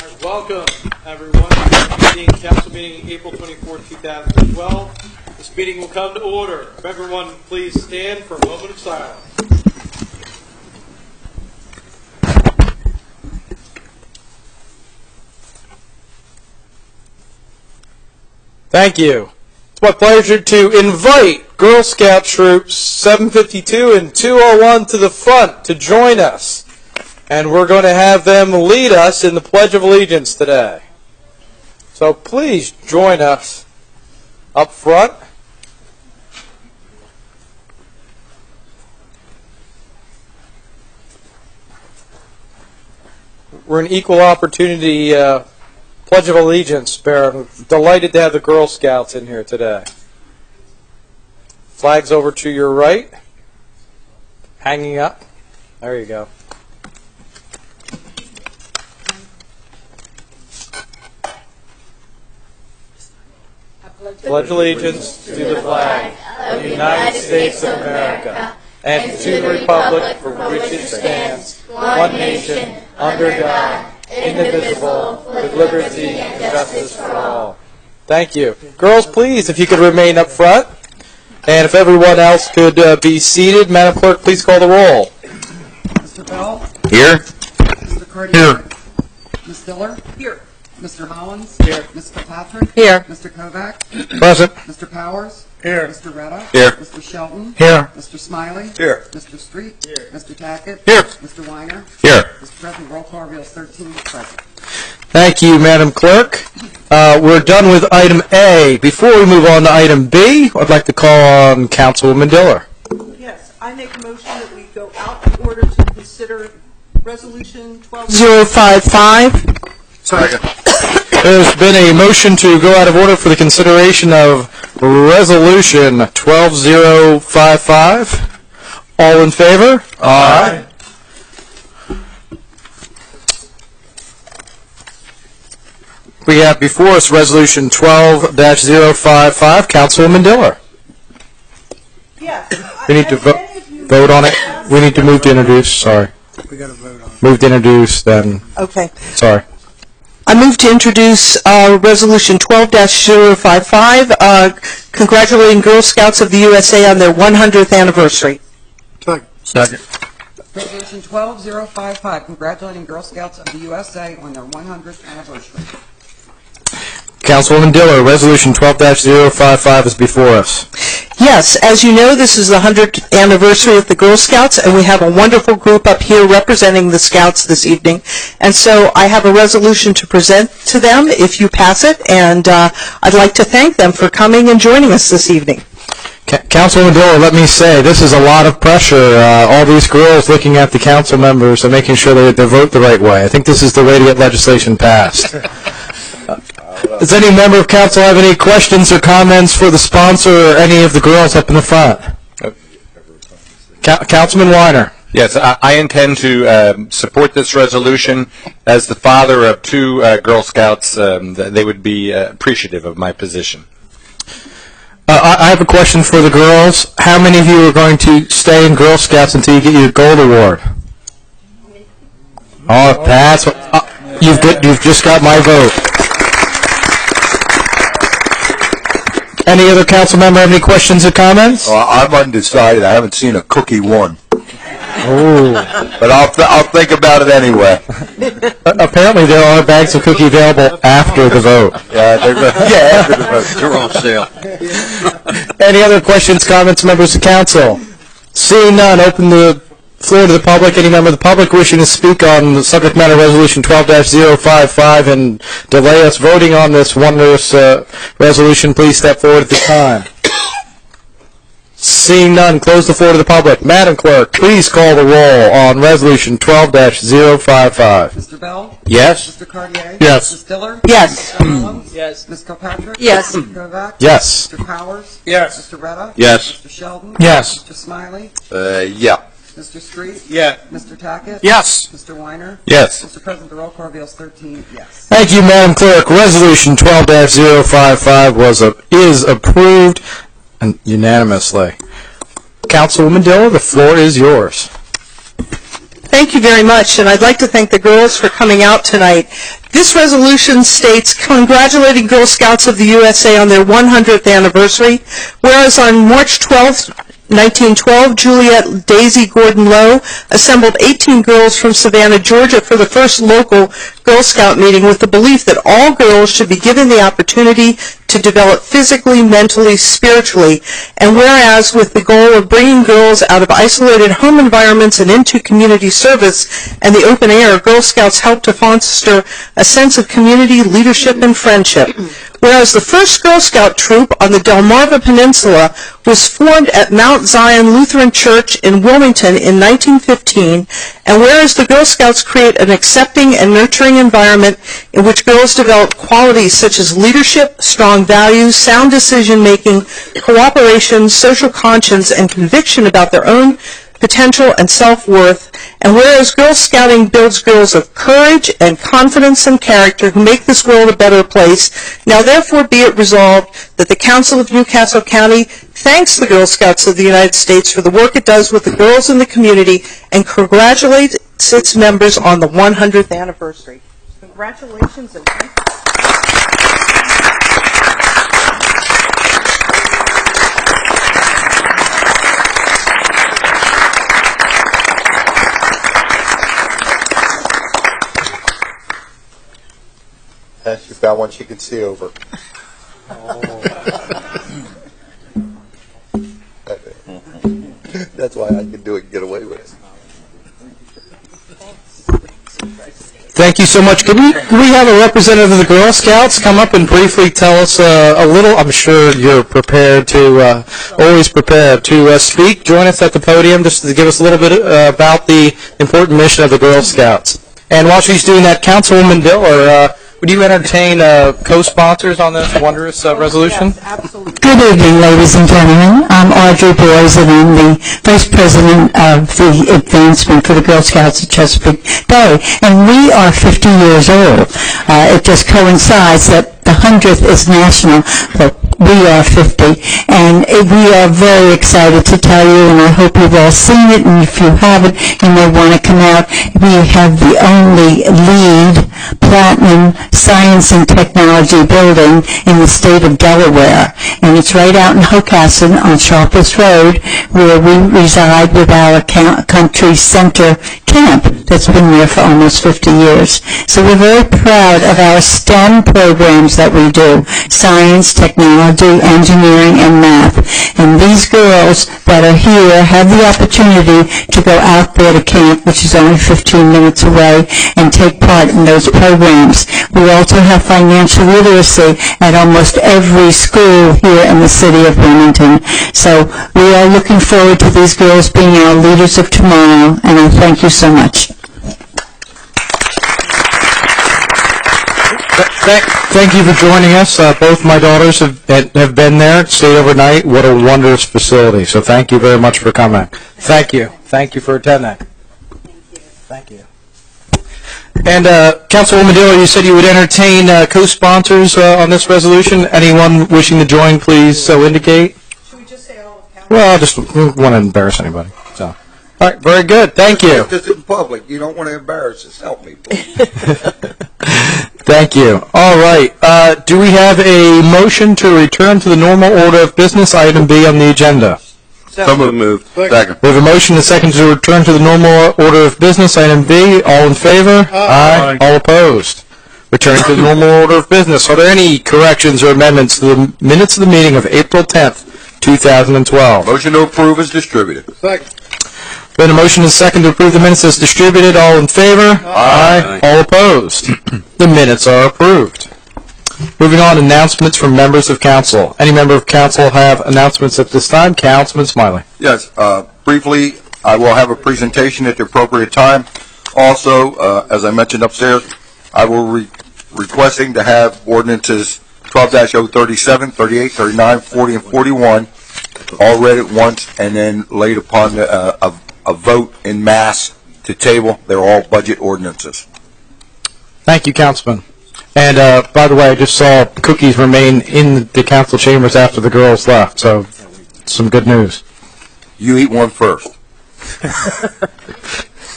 right, welcome, everyone, to the council meeting April 24, 2012. This meeting will come to order. If everyone please stand for a moment of silence. Thank you. It's my pleasure to invite Girl Scout Troops 752 and 201 to the front to join us. And we're going to have them lead us in the Pledge of Allegiance today. So please join us up front. We're an equal opportunity Pledge of Allegiance bearer. I'm delighted to have the Girl Scouts in here today. Flags over to your right. Hanging up. There you go. Pledge allegiance to the flag of the United States of America and to the republic for which it stands, one nation, under God, indivisible, with liberty and justice for all. Thank you. Girls, please, if you could remain up front. And if everyone else could be seated, Madam Clerk, please call the roll. Mr. Bell? Here. Mr. Cartier? Here. Ms. Diller? Here. Mr. Hollins? Here. Ms. Kilpatrick? Here. Mr. Kovac? Present. Mr. Powers? Here. Mr. Retta? Here. Mr. Shelton? Here. Mr. Smiley? Here. Mr. Street? Here. Mr. Tackett? Here. Mr. Weiner? Here. Mr. President, roll call reveals 13 present. Thank you, Madam Clerk. We're done with item A. Before we move on to item B, I'd like to call on Councilwoman Diller. Yes, I make a motion that we go out of order to consider Resolution 12055. Second. There's been a motion to go out of order for the consideration of Resolution 12055. All in favor? Aye. We have before us Resolution 12-055. Councilwoman Diller. Yes. We need to vote on it. We need to move to introduce. Sorry. We got to vote on it. Move to introduce, then. Okay. Sorry. I move to introduce Resolution 12-055, congratulating Girl Scouts of the USA on their 100th anniversary. Second. Resolution 12055, congratulating Girl Scouts of the USA on their 100th anniversary. Councilwoman Diller, Resolution 12-055 is before us. Yes, as you know, this is the 100th anniversary of the Girl Scouts, and we have a wonderful group up here representing the Scouts this evening. And so I have a resolution to present to them if you pass it, and I'd like to thank them for coming and joining us this evening. Councilwoman Diller, let me say, this is a lot of pressure. All these girls looking at the council members and making sure they vote the right way. I think this is the way to get legislation passed. Does any member of council have any questions or comments for the sponsor or any of the girls up in the front? Councilman Weiner. Yes, I intend to support this resolution. As the father of two Girl Scouts, they would be appreciative of my position. I have a question for the girls. How many of you are going to stay in Girl Scouts until you get your gold award? Oh, that's what, you've just got my vote. Any other council member have any questions or comments? I'm undecided. I haven't seen a cookie one. Oh. But I'll think about it anyway. Apparently there are bags of cookie available after the vote. After the vote. They're on sale. Any other questions, comments, members of council? Seeing none, open the floor to the public. Any member of the public wishing to speak on the subject matter Resolution 12-055 and delay us voting on this wondrous resolution, please step forward at this time. Seeing none, close the floor to the public. Madam Clerk, please call the roll on Resolution 12-055. Mr. Bell? Yes. Mr. Cartier? Yes. Ms. Diller? Yes. Mr. Hollins? Yes. Ms. Kilpatrick? Yes. Mr. Kovac? Yes. Mr. Powers? Yes. Mr. Retta? Yes. Mr. Sheldon? Yes. Mr. Smiley? Yeah. Mr. Street? Yeah. Mr. Tackett? Yes. Mr. Weiner? Yes. Mr. President, the roll call reveals 13 yes. Thank you, Madam Clerk. Resolution 12-055 is approved unanimously. Councilwoman Diller, the floor is yours. Thank you very much, and I'd like to thank the girls for coming out tonight. This resolution states, congratulating Girl Scouts of the USA on their 100th anniversary, whereas on March 12th, 1912, Juliet Daisy Gordon Lowe assembled 18 girls from Savannah, Georgia for the first local Girl Scout meeting with the belief that all girls should be given the opportunity to develop physically, mentally, spiritually, and whereas with the goal of bringing girls out of isolated home environments and into community service and the open air, Girl Scouts help to foster a sense of community, leadership, and friendship. Whereas the first Girl Scout troop on the Delmarva Peninsula was formed at Mount Zion Lutheran Church in Wilmington in 1915, and whereas the Girl Scouts create an accepting and nurturing environment in which girls develop qualities such as leadership, strong values, sound decision-making, cooperation, social conscience, and conviction about their own potential and self-worth, and whereas Girl Scouting builds girls of courage and confidence and character who make this world a better place, now therefore be it resolved that the Council of Newcastle County thanks the Girl Scouts of the United States for the work it does with the girls in the community and congratulates its members on the 100th anniversary. Congratulations and thank you. She found one she could see over. That's why I can do it and get away with it. Thank you so much. Can we have a representative of the Girl Scouts come up and briefly tell us a little? I'm sure you're prepared to, always prepared to speak. Join us at the podium just to give us a little bit about the important mission of the Girl Scouts. And while she's doing that, Councilwoman Diller, would you entertain co-sponsors on this wondrous resolution? Yes, absolutely. Good evening, ladies and gentlemen. I'm Audrey Boys, and I'm the Vice President of the Advancement for the Girl Scouts of Chesapeake Bay. And we are 50 years old. It just coincides that the 100th is national, but we are 50. And we are very excited to tell you, and I hope you've all seen it, and if you haven't, you may want to come out. We have the only LEED Platinum Science and Technology building in the state of Delaware. And it's right out in Hocassin on Sharpless Road, where we reside with our country center camp that's been there for almost 50 years. So we're very proud of our STEM programs that we do, science, technology, engineering, and math. And these girls that are here have the opportunity to go out there to camp, which is only 15 minutes away, and take part in those programs. We also have financial literacy at almost every school here in the city of Wilmington. So we are looking forward to these girls being our leaders of tomorrow, and I thank you so much. Thank you for joining us. Both my daughters have been there, stayed overnight. What a wondrous facility. So thank you very much for coming. Thank you. Thank you for attending. Thank you. And Councilwoman Diller, you said you would entertain co-sponsors on this resolution. Anyone wishing to join, please so indicate. Should we just say all of council? Well, I just don't want to embarrass anybody. So, all right, very good. Thank you. Just in public. You don't want to embarrass us. Help me, please. Thank you. All right. Do we have a motion to return to the normal order of business, item B on the agenda? Some of them moved. Second. We have a motion and a second to return to the normal order of business, item B. All in favor? Aye. All opposed? Returning to the normal order of business. Are there any corrections or amendments to the minutes of the meeting of April 10th, 2012? Motion to approve is distributed. Second. Been a motion and a second to approve the minutes as distributed. All in favor? Aye. All opposed? The minutes are approved. Moving on, announcements from members of council. Any member of council have announcements at this time? Councilman Smiley. Yes. Briefly, I will have a presentation at the appropriate time. Also, as I mentioned upstairs, I will requesting to have ordinances 12-037, 38, 39, 40, and 41 all read at once and then laid upon a vote in mass to table. They're all budget ordinances. Thank you, Councilman. And by the way, I just saw cookies remain in the council chambers after the girls left, so some good news. You eat one first.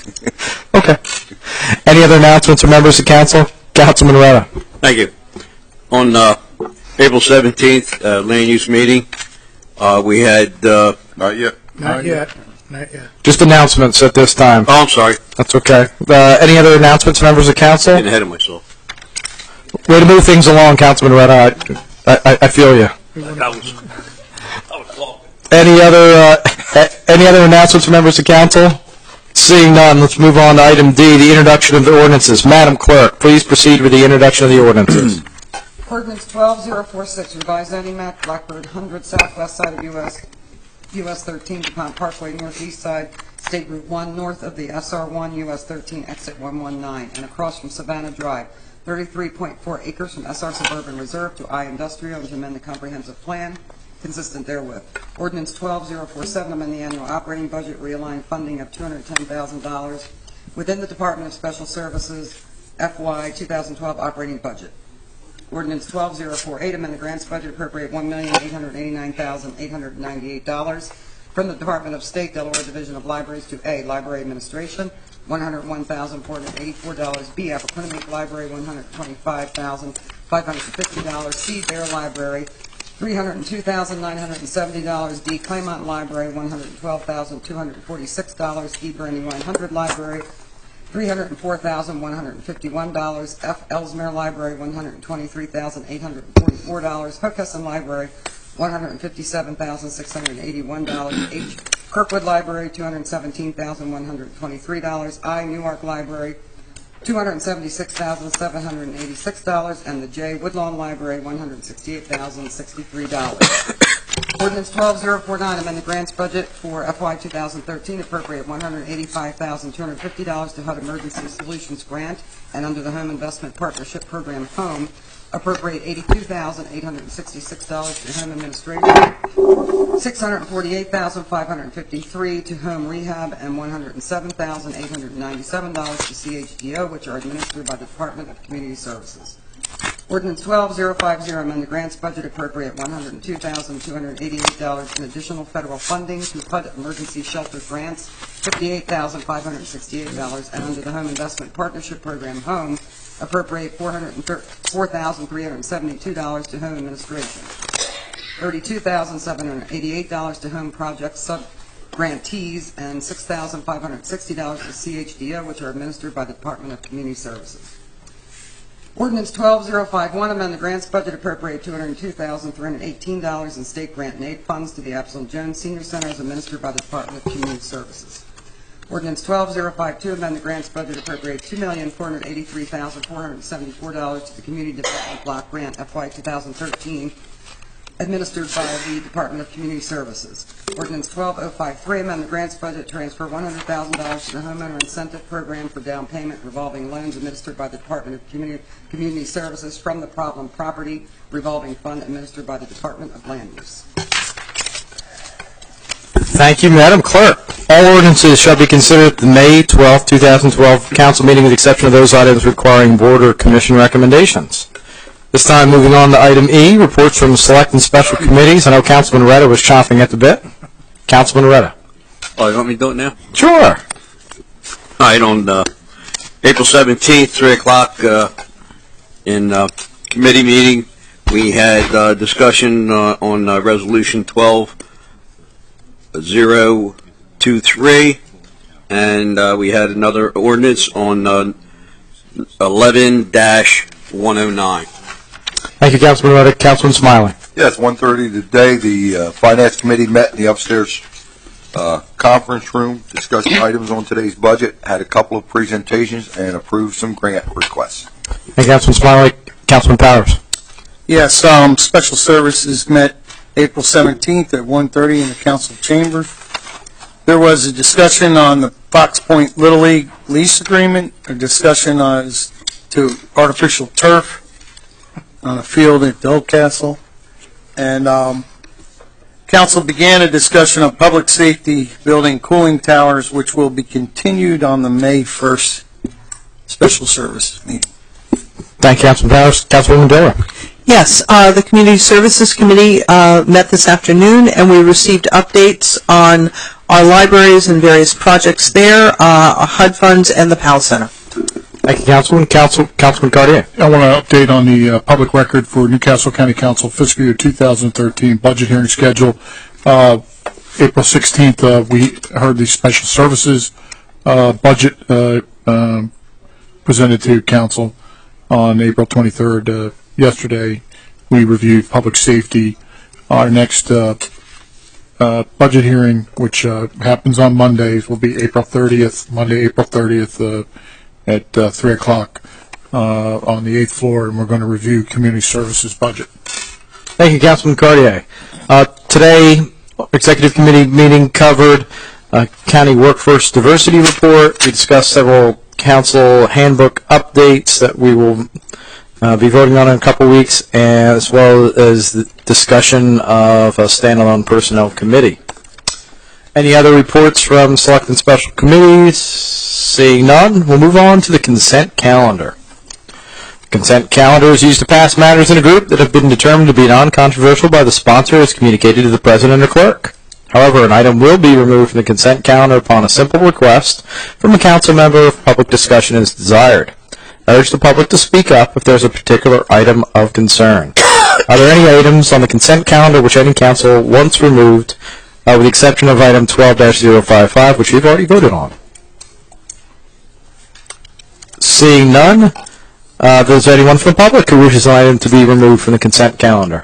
Okay. Any other announcements or members of council? Councilman Retta. Thank you. On April 17th, land use meeting, we had, Not yet. Not yet. Just announcements at this time. oh, I'm sorry, That's okay. Any other announcements, members of council? getting ahead of myself. Way to move things along, Councilman Retta. I feel you. That was long. Any other announcements from members of council? Seeing none, let's move on to item D, the introduction of the ordinances. Madam Clerk, please proceed with the introduction of the ordinances. Ordinance 12046, revised zoning map, Blackbird 100, southwest side of US 13, DuPont Parkway, northeast side, State Route 1, north of the SR1, US 13, exit 119, and across from Savannah Drive. 33.4 acres from SR Suburban Reserve to I Industrial, and to amend the comprehensive plan consistent therewith. Ordinance 12047, amend the annual operating budget, realign funding of $210,000 within the Department of Special Services FY 2012 operating budget. Ordinance 12048, amend the grants budget, appropriate $1,889,898 from the Department of State, Delaware Division of Libraries to A, Library Administration, $101,484, B, Appoquinimink Library, $125,550, C, Bear Library, $302,970, D, Claymont Library, $112,246, E, Brandywine 100 Library, $304,151, F, Ellesmere Library, $123,844, Hockessin Library, $157,681, H, Kirkwood Library, $217,123, I, Newark Library, $276,786, and the J, Woodlawn Library, $168,063. Ordinance 12049, amend the grants budget for FY 2013, appropriate $185,250 to HUD Emergency Solutions Grant, and under the Home Investment Partnership Program Home, appropriate $82,866 to Home Administration, $648,553 to Home Rehab, and $107,897 to CHDO, which are administered by the Department of Community Services. Ordinance 12050, amend the grants budget, appropriate $102,288 in additional federal funding to HUD Emergency Shelter Grants, $58,568, and under the Home Investment Partnership Program Home, appropriate $404,372 to Home Administration, $32,788 to Home Project Sub-Grantees, and $6,560 to CHDO, which are administered by the Department of Community Services. Ordinance 12051, amend the grants budget, appropriate $202,318 in state grant and aid funds to the Absalom Jones Senior Center as administered by the Department of Community Services. Ordinance 12052, amend the grants budget, appropriate $2,483,474 to the Community Development Block Grant FY 2013, administered by the Department of Community Services. Ordinance 12053, amend the grants budget, transfer $100,000 to the Homeowner Incentive Program for down payment revolving loans administered by the Department of Community Services from the Problem Property Revolving Fund administered by the Department of Land Use. Thank you, Madam Clerk. All ordinances shall be considered at the May 12, 2012 council meeting with the exception of those items requiring board or commission recommendations. This time, moving on to item E, reports from select and special committees. I know Councilman Retta was chomping at the bit. Councilman Retta. Oh, you want me to do it now? Sure. All right, on April 17th, 3 o'clock in committee meeting, we had discussion on Resolution 12023, and we had another ordinance on 11-109. Thank you, Councilman Retta. Councilman Smiley. Yes, 1:30 today, the Finance Committee met in the upstairs conference room, discussed items on today's budget, had a couple of presentations, and approved some grant requests. Thank you, Councilman Smiley. Councilman Powers. Yes, Special Services met April 17th at 1:30 in the council chamber. There was a discussion on the Fox Point Little League lease agreement, a discussion as to artificial turf on a field at Oldcastle, and council began a discussion of public safety building cooling towers, which will be continued on the May 1st Special Services meeting. Thank you, Councilman Powers. Councilwoman Dora. Yes, the Community Services Committee met this afternoon, and we received updates on our libraries and various projects there, HUD funds, and the PAL Center. Thank you, Councilman. Councilman Cartier. I want to update on the public record for Newcastle County Council fiscal year 2013 budget hearing schedule. April 16th, we heard the special services budget presented to council. On April 23rd, yesterday, we reviewed public safety. Our next budget hearing, which happens on Mondays, will be April 30th, Monday, April 30th, at 3 o'clock on the 8th floor, and we're going to review community services budget. Thank you, Councilman Cartier. Today, Executive Committee meeting covered County Workforce Diversity Report. We discussed several council handbook updates that we will be voting on in a couple weeks, as well as the discussion of a standalone personnel committee. Any other reports from select and special committees? Seeing none, we'll move on to the consent calendar. The consent calendar is used to pass matters in a group that have been determined to be non-controversial by the sponsor as communicated to the president or clerk. However, an item will be removed from the consent calendar upon a simple request from a council member if public discussion is desired. I urge the public to speak up if there's a particular item of concern. Are there any items on the consent calendar which any council wants removed, with the exception of item 12-055, which we've already voted on? Seeing none, is there anyone from the public who wishes an item to be removed from the consent calendar?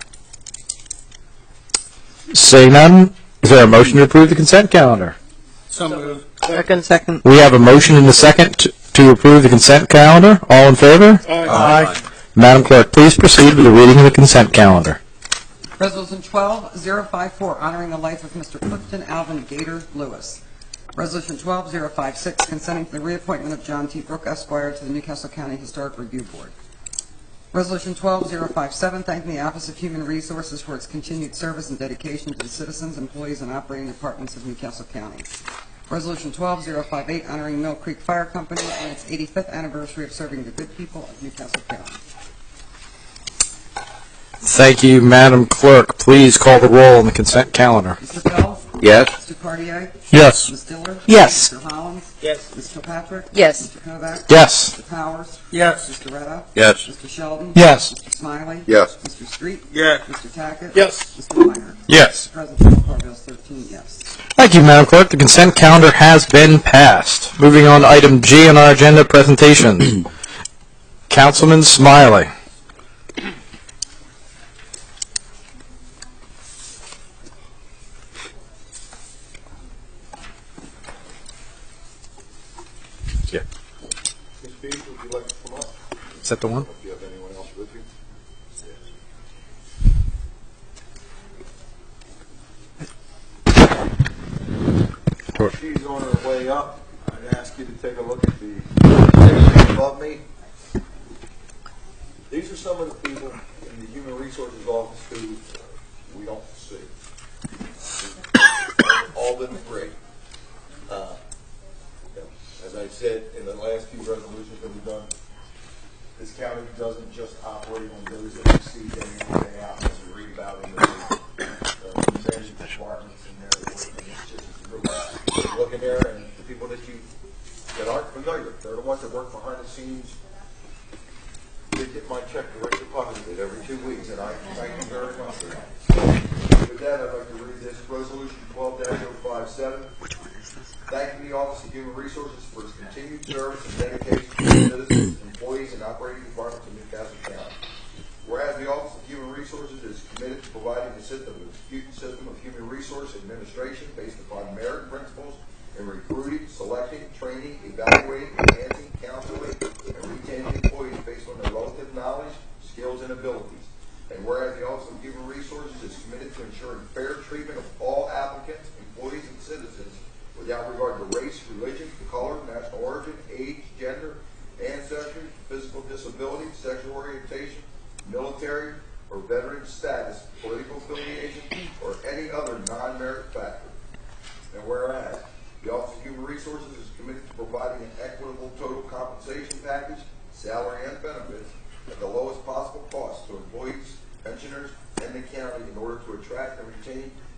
Seeing none, is there a motion to approve the consent calendar? So moved. Second. We have a motion and a second to approve the consent calendar. All in favor? Aye. Madam Clerk, please proceed with the reading of the consent calendar. Resolution 12054, honoring the life of Mr. Clifton Alvin Gator Lewis. Resolution 12056, consenting to the reappointment of John T. Brook, Esquire, to the Newcastle County Historic Review Board. Resolution 12057, thanking the Office of Human Resources for its continued service and dedication to the citizens, employees, and operating departments of Newcastle County. Resolution 12058, honoring Mill Creek Fire Company on its 85th anniversary of serving the good people of Newcastle County. Thank you, Madam Clerk. Please call the roll on the consent calendar. Mr. Bell? Yes. Mr. Cartier? Yes. Ms. Diller? Yes. Mr. Hollins? Yes. Ms. Kilpatrick? Yes. Mr. Kovac? Yes. Mr. Powers? Yes. Mr. Retta? Yes. Mr. Sheldon? Yes. Mr. Smiley? Yes. Mr. Street? Yes. Mr. Tackett? Yes. Mr. Minor? Yes. President Bill 13, yes. Thank you, Madam Clerk. The consent calendar has been passed. Moving on to item G on our agenda, presentations. Councilman Smiley. Yeah. Ms. Beach, would you like to come up? Is that the one? Do you have anyone else with you? She's on her way up. I'd ask you to take a look at the picture above me. These are some of the people in the Human Resources Office who we don't see. All of them great. As I said in the last few resolutions that we've done, this county doesn't just operate on those that we see day in and day out, as we read about in the management departments and their work. And it's just really look in there, and the people that aren't familiar, they're the ones that work behind the scenes. They get my check direct deposited every 2 weeks, and I thank you very much for that. With that, I'd like to read this resolution 12-057. Which one is this? Thanking the Office of Human Resources for its continued service and dedication to citizens, employees, and operating departments of Newcastle County. Whereas the Office of Human Resources is committed to providing a system of human resource administration based upon merit principles in recruiting, selecting, training, evaluating, enhancing, counseling, and retaining employees based on their relative knowledge, skills, and abilities. And whereas the Office of Human Resources is committed to ensuring fair treatment of all applicants, employees, and citizens without regard to race, religion, color, national origin, age, gender, ancestry, physical disability, sexual orientation, military or veteran status, political affiliation, or any other non-merit factor. And whereas the Office of Human Resources is committed to providing an equitable total compensation package, salary, and benefits at the lowest possible cost to employees, pensioners, and the county in order to attract and retain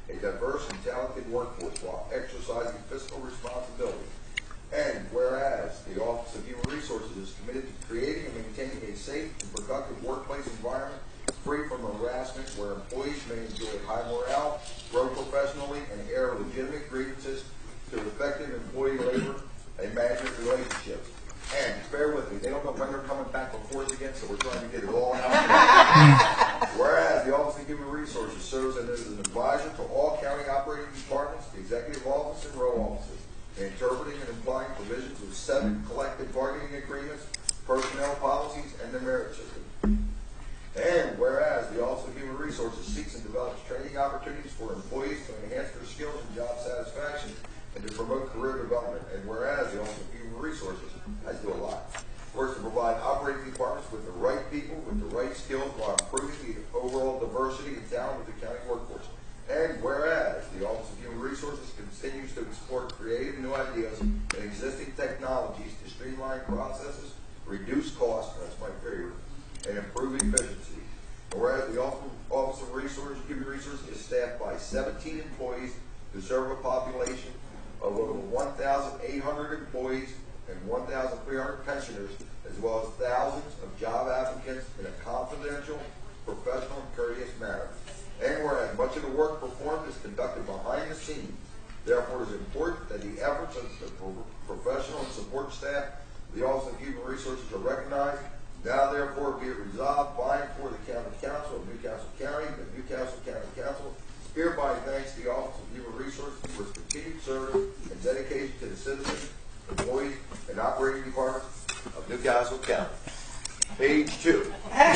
a diverse and talented workforce while exercising fiscal responsibility. And whereas the Office of Human Resources is committed to creating and maintaining a safe and productive workplace environment free from harassment where employees may enjoy high morale, grow professionally, and air legitimate grievances to effective employee labor and management relationships. And bear with me, they don't know when they're coming back before us again, so we're trying to get it all out. Whereas the Office of Human Resources serves as an advisor to all county operating departments, the executive office, and row offices, interpreting and applying provisions of 7 collective bargaining agreements, personnel policies, and the merit system. And whereas the Office of Human Resources seeks and develops training opportunities for employees to enhance their skills and job satisfaction and to promote career development. And whereas the Office of Human Resources has to do a lot. First, to provide operating departments with the right people, with the right skills, while improving the overall diversity and talent of the county workforce. And whereas the Office of Human Resources continues to explore creative new ideas and existing technologies to streamline processes, reduce costs, that's my favorite, and improve efficiency. Whereas the Office of Human Resources is staffed by 17 employees to serve a population of over 1,800 employees and 1,300 pensioners, as well as thousands of job applicants in a confidential, professional, and courteous manner. And whereas much of the work performed is conducted behind the scenes, therefore it is important that the efforts of the professional and support staff of the Office of Human Resources are recognized. Now therefore be it resolved by and for the County Council of Newcastle County, the Newcastle County Council hereby thanks the Office of Human Resources for its continued service and dedication to the citizens, employees, and operating departments of Newcastle County. Page 2.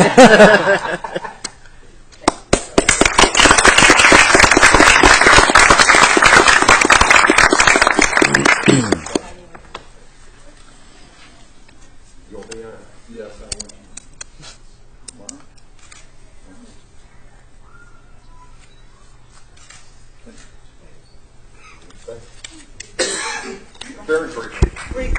Yes, I want you. Very briefly.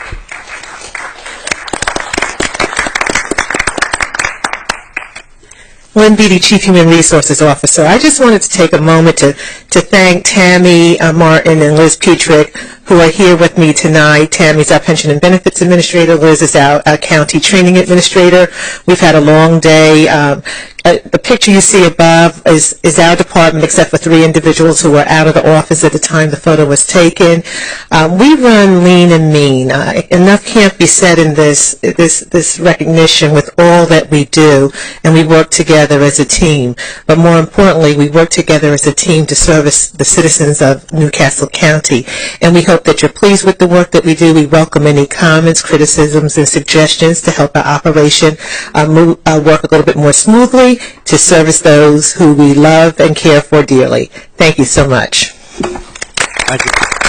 Lynn Beatty, Chief Human Resources Officer. I just wanted to take a moment to thank Tammy Martin and Liz Petrick, who are here with me tonight. Tammy's our Pension and Benefits Administrator. Liz is our County Training Administrator. We've had a long day. The picture you see above is our department, except for 3 individuals who were out of the office at the time the photo was taken. We run lean and mean. Enough can't be said in this recognition with all that we do, and we work together as a team. But more importantly, we work together as a team to service the citizens of Newcastle County. And we hope that you're pleased with the work that we do. We welcome any comments, criticisms, and suggestions to help our operation work a little bit more smoothly, to service those who we love and care for dearly. Thank you so much. Thank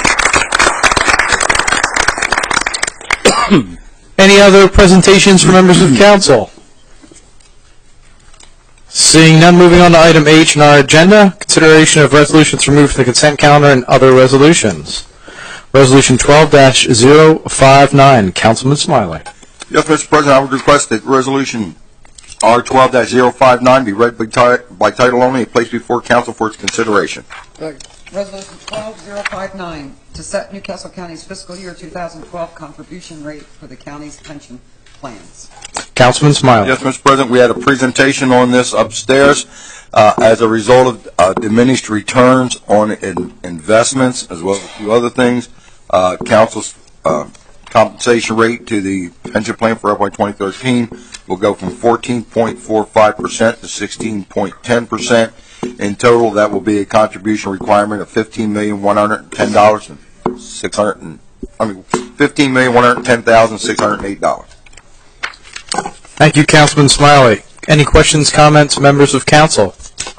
you. Any other presentations from members of council? Seeing none, moving on to item H on our agenda, consideration of resolutions removed from the consent calendar and other resolutions. Resolution 12-059, Councilman Smiley. Yes, Mr. President, I would request that resolution R12-059 be read by title only and placed before council for its consideration. Resolution 12059 to set Newcastle County's fiscal year 2012 contribution rate for the county's pension plans. Councilman Smiley. Yes, Mr. President, we had a presentation on this upstairs. As a result of diminished returns on investments, as well as a few other things, council's compensation rate to the pension plan for FY 2013 will go from 14.45% to 16.10%. In total, that will be a contribution requirement of $15,110,608. Thank you, Councilman Smiley. Any questions, comments, members of council?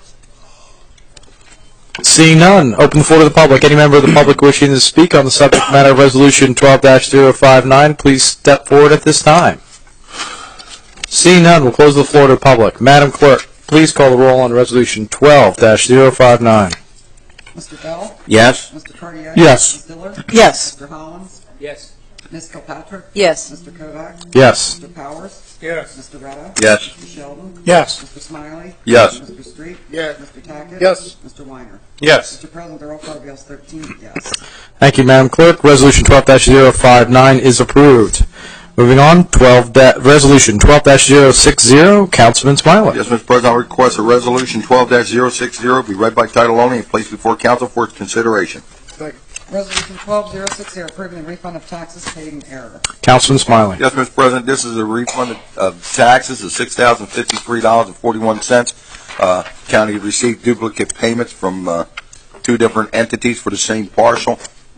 Seeing none, open the floor to the public. Any member of the public wishing to speak on the subject matter of Resolution 12-059, please step forward at this time. Seeing none, we'll close the floor to the public. Madam Clerk, please call the roll on Resolution 12-059. Mr. Bell? Yes. Mr. Cartier? Yes. Ms. Diller? Yes. Mr. Hollins? Yes. Ms. Kilpatrick? Yes. Mr. Kovac? Yes. Mr. Powers? Yes. Mr. Retta? Yes. Mr. Sheldon? Yes. Mr. Smiley? Yes. Mr. Street? Yes. Mr. Tackett? Yes. Mr. Weiner? Yes. Mr. President, the roll call reveals 13 yes. Thank you, Madam Clerk. Resolution 12-059 is approved. Moving on, Resolution 12-060, Councilman Smiley. Yes, Mr. President, I request a resolution 12-060 be read by title only and placed before council for its consideration. Resolution 12060, approving the refund of taxes paid in error. Councilman Smiley. Yes, Mr. President, this is a refund of taxes of $6,053.41. County received duplicate payments from two different entities for the same parcel.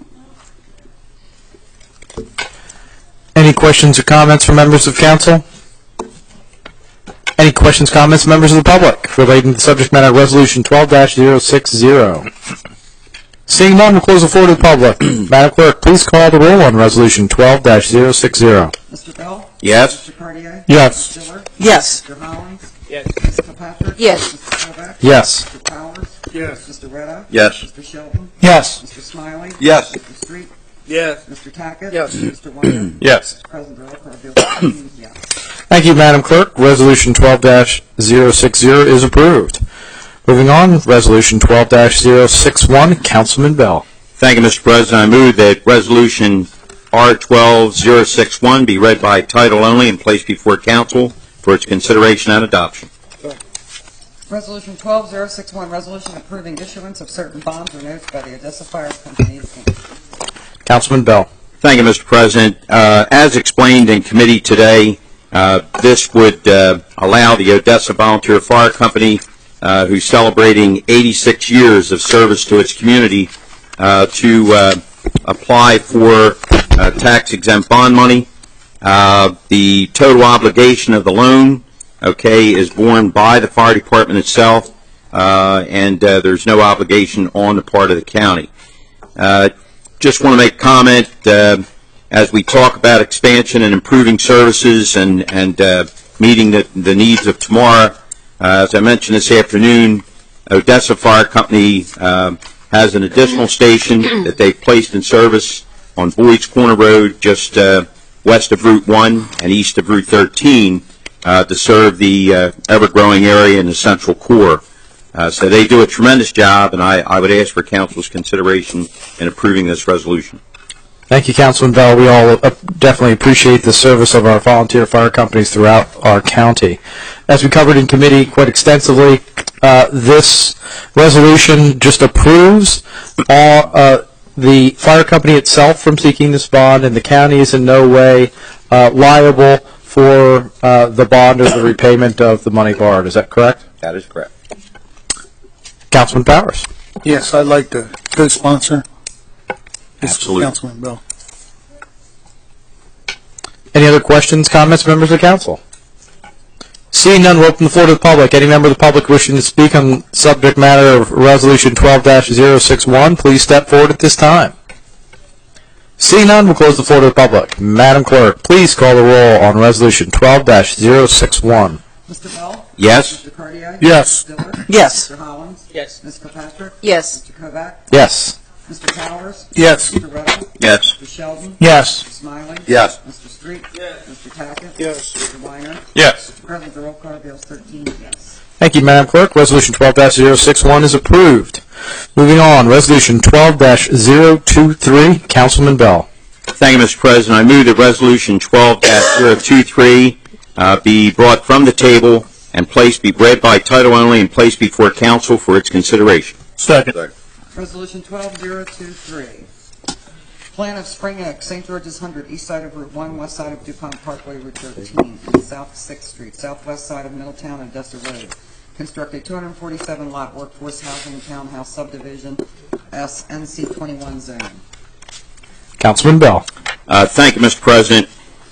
Any questions or comments from members of council? Any questions, comments, members of the public relating to the subject matter of Resolution 12-060? Seeing none, we'll close the floor to the public. Madam Clerk, please call the roll on Resolution 12-060. Mr. Bell? Yes. Mr. Cartier? Yes. Mr. Diller? Yes. Mr. Hollins? Yes. Ms. Kilpatrick? Yes. Mr. Kovac? Yes. Mr. Powers? Yes. Mr. Retta? Yes. Uh, Mr. Shelton? Yes. Mr. Smiley? Yes. Mr. Street? Yes. Mr. Tackett? Yes. Mr. Weiner? Yes. Mr. President, the roll call reveals 13 yes. Thank you, Madam Clerk. Resolution 12-060 is approved. Moving on, Resolution 12-061, Councilman Bell. Thank you, Mr. President. I move that Resolution R-12-061 be read by title only and placed before council for its consideration and adoption. Resolution 12061, resolution approving issuance of certain bonds or notes by the Odessa Fire Company, Inc. Councilman Bell. Thank you, Mr. President. As explained in committee today, this would allow the Odessa Volunteer Fire Company, who's celebrating 86 years of service to its community, to apply for tax-exempt bond money. The total obligation of the loan, is borne by the fire department itself, and there's no obligation on the part of the county. Just want to make a comment as we talk about expansion and improving services and meeting the needs of tomorrow. As I mentioned this afternoon, Odessa Fire Company has an additional station that they've placed in service on Boyd's Corner Road, just west of Route 1 and east of Route 13, to serve the ever-growing area in the central core. So they do a tremendous job, and I would ask for council's consideration in approving this resolution. Thank you, Councilman Bell. We all definitely appreciate the service of our volunteer fire companies throughout our county. As we covered in committee quite extensively, this resolution just approves the fire company itself from seeking this bond, and the county is in no way liable for the bond or the repayment of the money borrowed. Is that correct? That is correct. Councilman Powers. Yes, I'd like to co-sponsor. Absolutely. Councilman Bell. Any other questions, comments, members of council? Seeing none, we'll open the floor to the public. Any member of the public wishing to speak on subject matter of Resolution 12-061, please step forward at this time. Seeing none, we'll close the floor to the public. Madam Clerk, please call the roll on Resolution 12-061. Mr. Bell? Yes. Mr. Cartier? Yes. Mr. Diller? Yes. Mr. Hollins? Yes. Ms. Kilpatrick? Yes. Mr. Kovac? Yes. Mr. Powers? Yes. Mr. Retta? Yes. Mr. Sheldon? Yes. Mr. Smiley? Yes. Mr. Street? Yes. Mr. Tackett? Yes. Mr. Weiner? Yes. Mr. President, the roll call reveals 13 yes. Thank you, Madam Clerk. Resolution 12-061 is approved. Moving on, Resolution 12-023, Councilman Bell. Thank you, Mr. President. I move that Resolution 12-023 be brought from the table and be read by title only and placed before council for its consideration. Second. Resolution 12023. Plan of Spring Oak, St. George's 100, east side of Route 1, west side of DuPont Parkway, Route 13, and south 6th Street, southwest side of Middletown and Odessa Road. Construct a 247-lot workforce housing townhouse subdivision, SNC 21 zone. Councilman Bell. Thank you, Mr. President.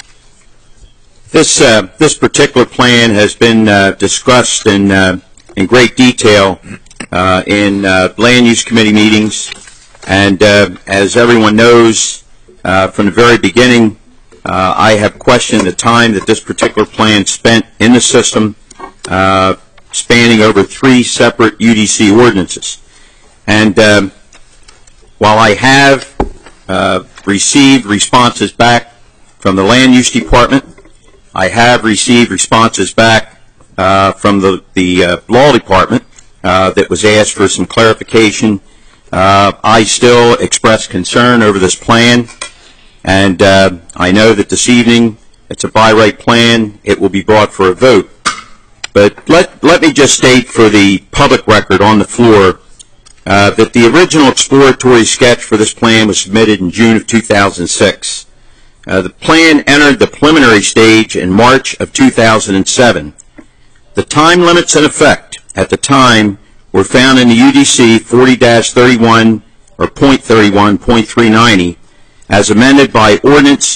This particular plan has been discussed in great detail in Land Use Committee meetings, and as everyone knows, from the very beginning, I have questioned the time that this particular plan spent in the system, spanning over 3 separate UDC ordinances. And while I have received responses back from the Land Use Department, I have received responses back from the Law Department, that was asked for some clarification. I still express concern over this plan, and I know that this evening it's a by right plan. It will be brought for a vote. But let me just state for the public record on the floor that the original exploratory sketch for this plan was submitted in June of 2006. The plan entered the preliminary stage in March of 2007. The time limits in effect at the time were found in the UDC 40-31 or .31.390 as amended by Ordinance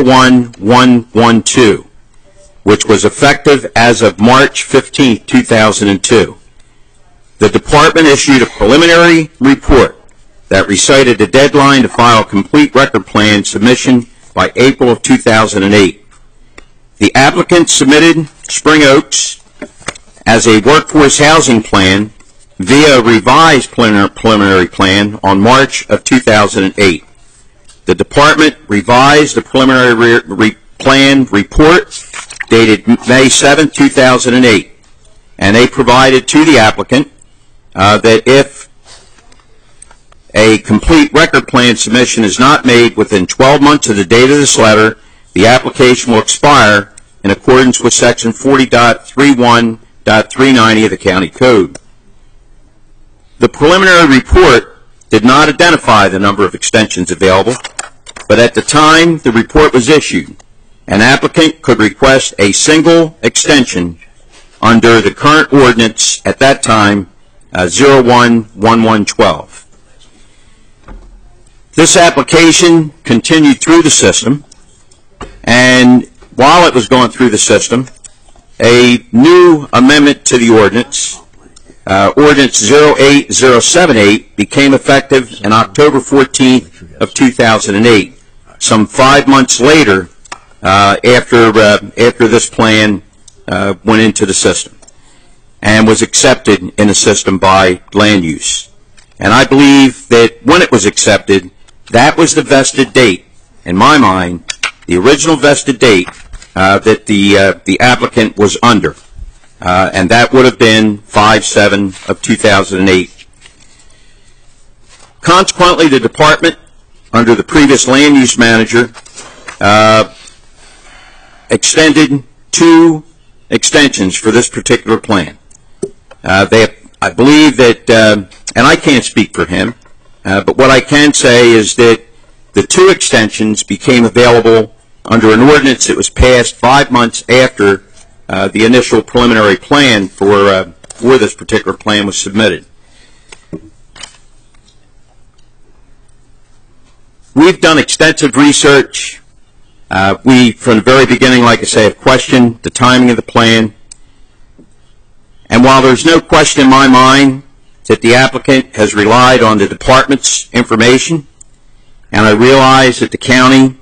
01112, which was effective as of March 15, 2002. The department issued a preliminary report that recited the deadline to file a complete record plan submission by April of 2008. The applicant submitted Spring Oaks as a workforce housing plan via a revised preliminary plan on March of 2008. The department revised the preliminary plan report dated May 7, 2008, and they provided to the applicant that if a complete record plan submission is not made within 12 months of the date of this letter, the application will expire in accordance with Section 40.31.390 of the County Code. The preliminary report did not identify the number of extensions available, but at the time the report was issued, an applicant could request a single extension under the current ordinance at that time, 011112. This application continued through the system, and while it was going through the system, a new amendment to the ordinance, Ordinance 08078, became effective on October 14th of 2008, some 5 months later after this plan went into the system and was accepted in the system by land use. And I believe that when it was accepted, that was the vested date, in my mind, the original vested date that the applicant was under. And that would have been 5/7 of 2008. Consequently, the department, under the previous land use manager, extended 2 extensions for this particular plan. I believe that, and I can't speak for him, but what I can say is that the 2 extensions became available under an ordinance that was passed 5 months after the initial preliminary plan for this particular plan was submitted. We've done extensive research. We, from the very beginning, like I say, have questioned the timing of the plan. And while there's no question in my mind that the applicant has relied on the department's information, and I realize that the county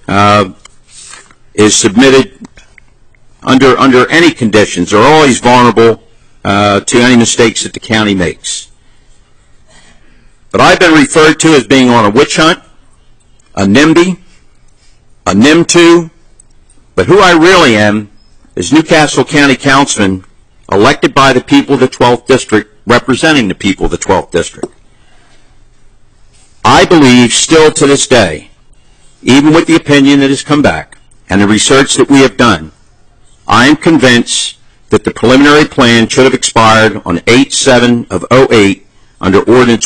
is submitted under any conditions, are always vulnerable to any mistakes that the county makes. But I've been referred to as being on a witch hunt, a NIMBY, a NIM2, but who I really am is Newcastle County Councilman elected by the people of the 12th District, representing the people of the 12th District. I believe still to this day, even with the opinion that has come back and the research that we have done, I am convinced that the preliminary plan should have expired on 8/7 of 08 under Ordinance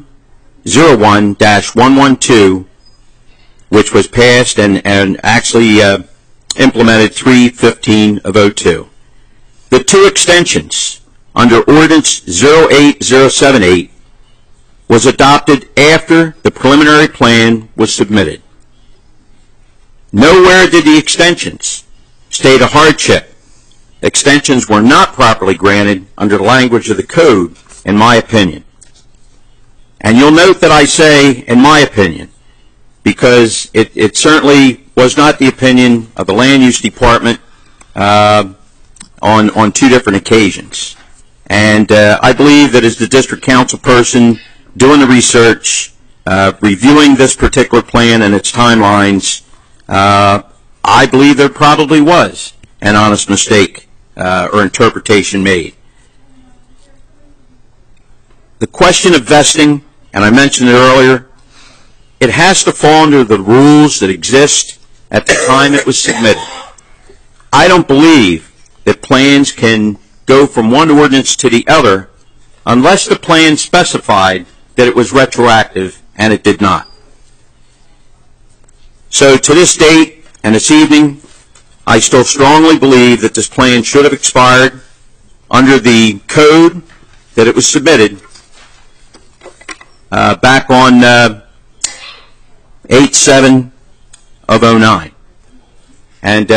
101-112, which was passed and actually implemented 3/15 of 02. The 2 extensions under Ordinance 08078 was adopted after the preliminary plan was submitted. Nowhere did the extensions state a hardship. Extensions were not properly granted under the language of the code, in my opinion. And you'll note that I say, in my opinion, because it certainly was not the opinion of the Land Use Department on 2 different occasions. And I believe that as the district council person doing the research, reviewing this particular plan and its timelines, I believe there probably was an honest mistake or interpretation made. the question of vesting, and I mentioned it earlier, it has to fall under the rules that exist at the time it was submitted. I don't believe that plans can go from one ordinance to the other unless the plan specified that it was retroactive, and it did not. So to this date and this evening, I still strongly believe that this plan should have expired under the code that it was submitted back on 8/7 of 09. And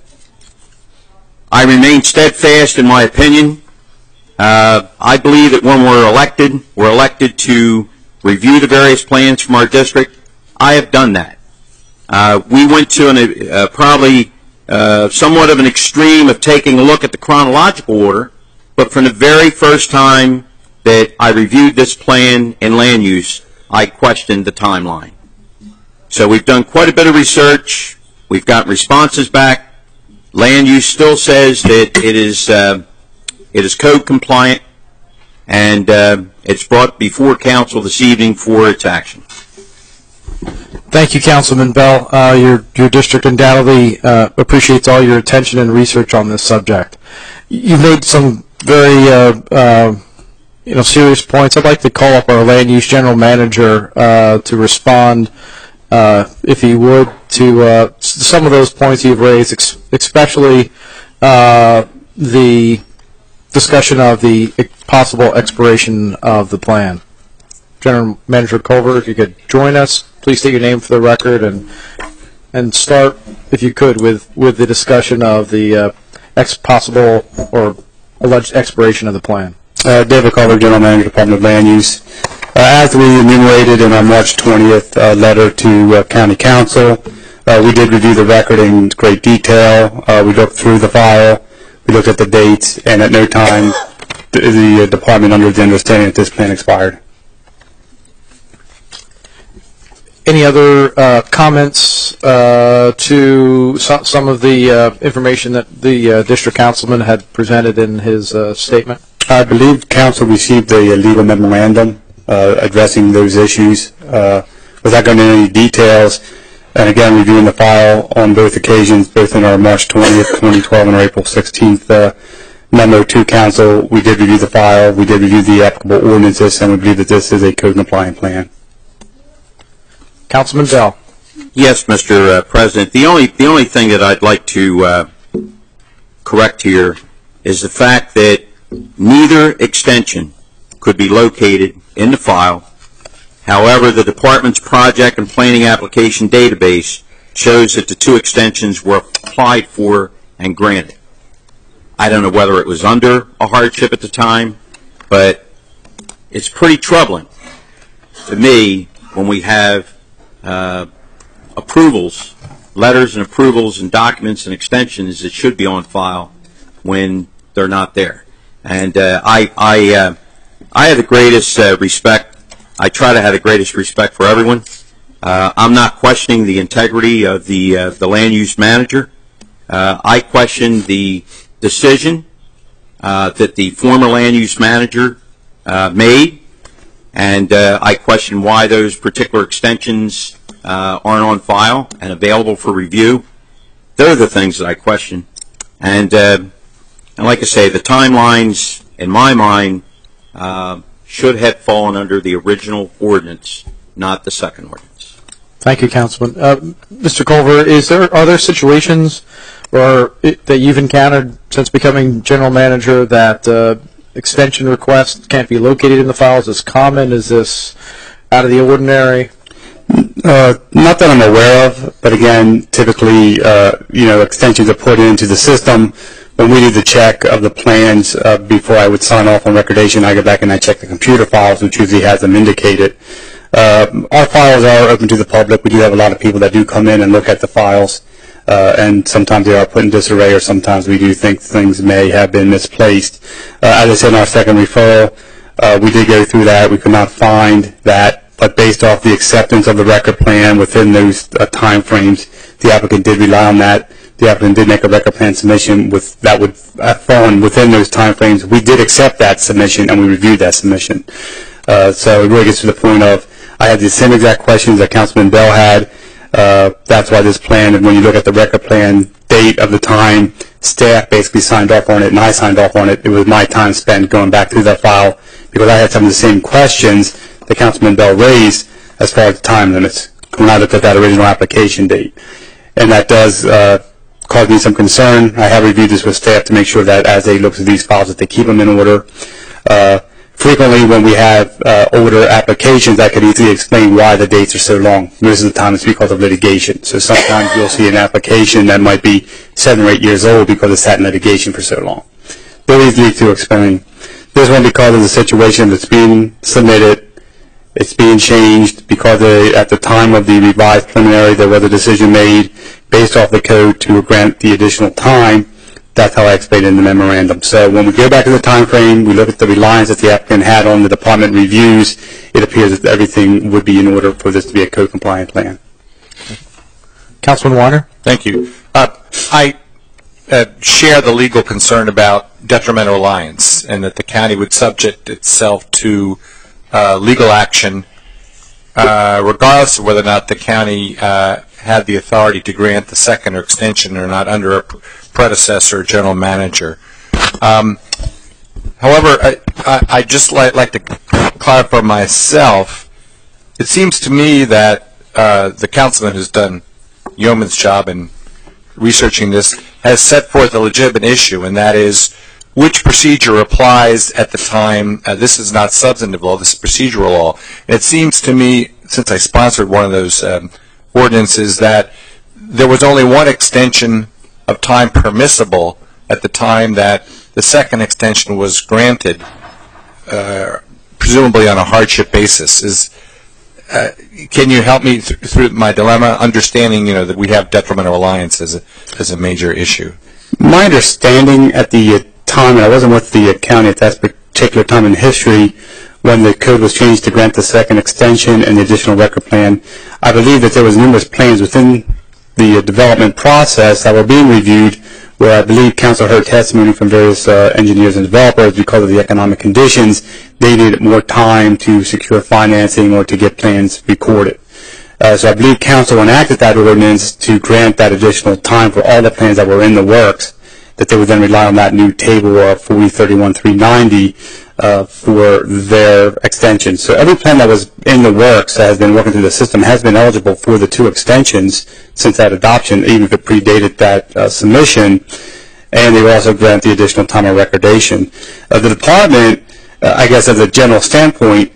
I remain steadfast in my opinion. I believe that when we're elected to review the various plans from our district. I have done that. We went to probably somewhat of an extreme of taking a look at the chronological order, but from the very first time that I reviewed this plan in land use, I questioned the timeline. So we've done quite a bit of research. We've got responses back. Land use still says that it is code compliant, and it's brought before council this evening for its action. Thank you, Councilman Bell. Your district undoubtedly appreciates all your attention and research on this subject. You've made some very serious points. I'd like to call up our land use general manager to respond, if he would, to some of those points you've raised, especially the discussion of the possible expiration of the plan. General Manager Culver, if you could join us, please state your name for the record and start, if you could, with the discussion of the possible or alleged expiration of the plan. David Culver, General Manager, Department of Land Use. As we enumerated in our March 20th letter to County Council, we did review the record in great detail. We looked through the file, we looked at the dates, and at no time the department under the understanding that this plan expired. Any other comments to some of the information that the district councilman had presented in his statement? I believe council received a legal memorandum addressing those issues. Without going into any details, and again reviewing the file on both occasions, both in our March 20th, 2012 and our April 16th memo to council, we did review the file, we did review the applicable ordinances, and we believe that this is a code compliant plan. Councilman Bell. Yes, Mr. President. The only thing that I'd like to correct here is the fact that neither extension could be located in the file. However, the department's project and planning application database shows that the two extensions were applied for and granted. I don't know whether it was under a hardship at the time, but it's pretty troubling to me when we have approvals, letters and approvals and documents and extensions that should be on file when they're not there. And I have the greatest respect. I try to have the greatest respect for everyone. I'm not questioning the integrity of the land use manager. I question the decision that the former land use manager made, and I question why those particular extensions aren't on file and available for review. They're the things that I question. And like I say, the timelines, in my mind, should have fallen under the original ordinance, not the second ordinance. Thank you, Councilman. Mr. Culver, are there situations that you've encountered since becoming general manager that extension requests can't be located in the files? Is this common? Is this out of the ordinary? Not that I'm aware of, but again, typically, extensions are put into the system. When we do the check of the plans before I would sign off on recordation, I go back and I check the computer files, which usually has them indicated. Our files are open to the public. We do have a lot of people that do come in and look at the files, and sometimes they are put in disarray, or sometimes we do think things may have been misplaced. As I said in our second referral, we did go through that. We could not find that. But based off the acceptance of the record plan within those time frames, the applicant did rely on that. The applicant did make a record plan submission that would have fallen within those time frames. We did accept that submission, and we reviewed that submission. So it really gets to the point of, I had the same exact questions that Councilman Bell had. That's why this plan, and when you look at the record plan date of the time, staff basically signed off on it, and I signed off on it. It was my time spent going back through that file because I had some of the same questions that Councilman Bell raised as far as the time limits when I looked at that original application date. And that does cause me some concern. I have reviewed this with staff to make sure that as they look through these files that they keep them in order. Frequently, when we have older applications, I could easily explain why the dates are so long. Most of the time, it's because of litigation. So sometimes you'll see an application that might be 7 or 8 years old because it's had in litigation for so long. Very easy to explain. This one, because of the situation that's being submitted, it's being changed because at the time of the revised preliminary, there was a decision made based off the code to grant the additional time. That's how I explained it in the memorandum. So when we go back to the time frame, we look at the reliance that the applicant had on the department reviews, it appears that everything would be in order for this to be a code-compliant plan. Councilman Warner? Thank you. I share the legal concern about detrimental reliance and that the county would subject itself to legal action regardless of whether or not the county had the authority to grant the second or extension or not under a predecessor or general manager. However, I just like to clarify myself. It seems to me that the councilman who's done yeoman's job in researching this has set forth a legitimate issue, and that is which procedure applies at the time. This is not substantive law, this is procedural law. And it seems to me, since I sponsored one of those ordinances, that there was only one extension of time permissible at the time that the second extension was granted, presumably on a hardship basis. Can you help me through my dilemma, understanding that we have detrimental reliance as a major issue? My understanding at the time, and I wasn't with the county at that particular time in history, when the code was changed to grant the second extension and the additional record plan, I believe that there was numerous plans within the development process that were being reviewed where I believe council heard testimony from various engineers and developers because of the economic conditions. They needed more time to secure financing or to get plans recorded. So I believe council enacted that ordinance to grant that additional time for all the plans that were in the works, that they would then rely on that new table of 4031-390 for their extension. So every plan that was in the works that has been working through the system has been eligible for the 2 extensions since that adoption, even if it predated that submission, and they will also grant the additional time of recordation. The department, I guess as a general standpoint,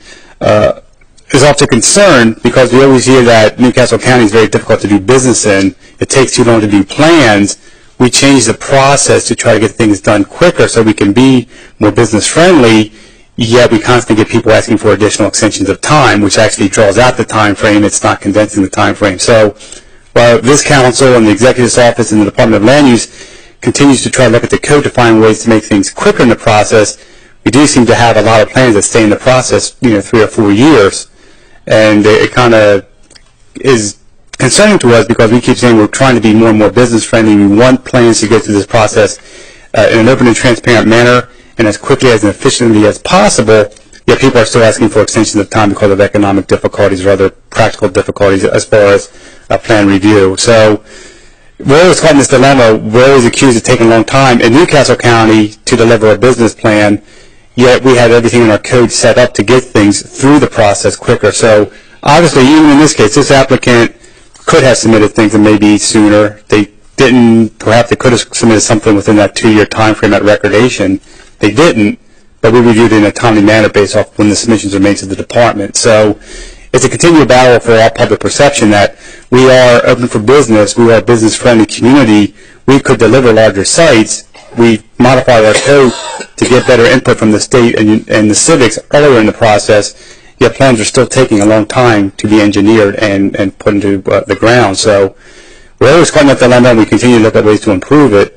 is often concerned because we always hear that Newcastle County is very difficult to do business in. It takes too long to do plans. We change the process to try to get things done quicker so we can be more business friendly, yet we constantly get people asking for additional extensions of time, which actually draws out the time frame. It's not condensing the time frame. So while this council and the executive's office and the Department of Land Use continues to try to look at the code to find ways to make things quicker in the process, we do seem to have a lot of plans that stay in the process, 3 or 4 years. And it kind of is concerning to us because we keep saying we're trying to be more and more business friendly. We want plans to go through this process in an open and transparent manner and as quickly and efficiently as possible, yet people are still asking for extensions of time because of economic difficulties or other practical difficulties as far as plan review. So we're always caught in this dilemma. We're always accused of taking a long time in Newcastle County to deliver a business plan, yet we had everything in our code set up to get things through the process quicker. So obviously, even in this case, this applicant could have submitted things and maybe sooner. They didn't. Perhaps they could have submitted something within that 2-year time frame at recordation. They didn't, but we reviewed it in a timely manner based off when the submissions are made to the department. So it's a continual battle for our public perception that we are open for business. We are a business-friendly community. We could deliver larger sites. We modified our code to get better input from the state and the civics earlier in the process. Yet plans are still taking a long time to be engineered and put into the ground. So we're always caught in that dilemma, and we continue to look at ways to improve it.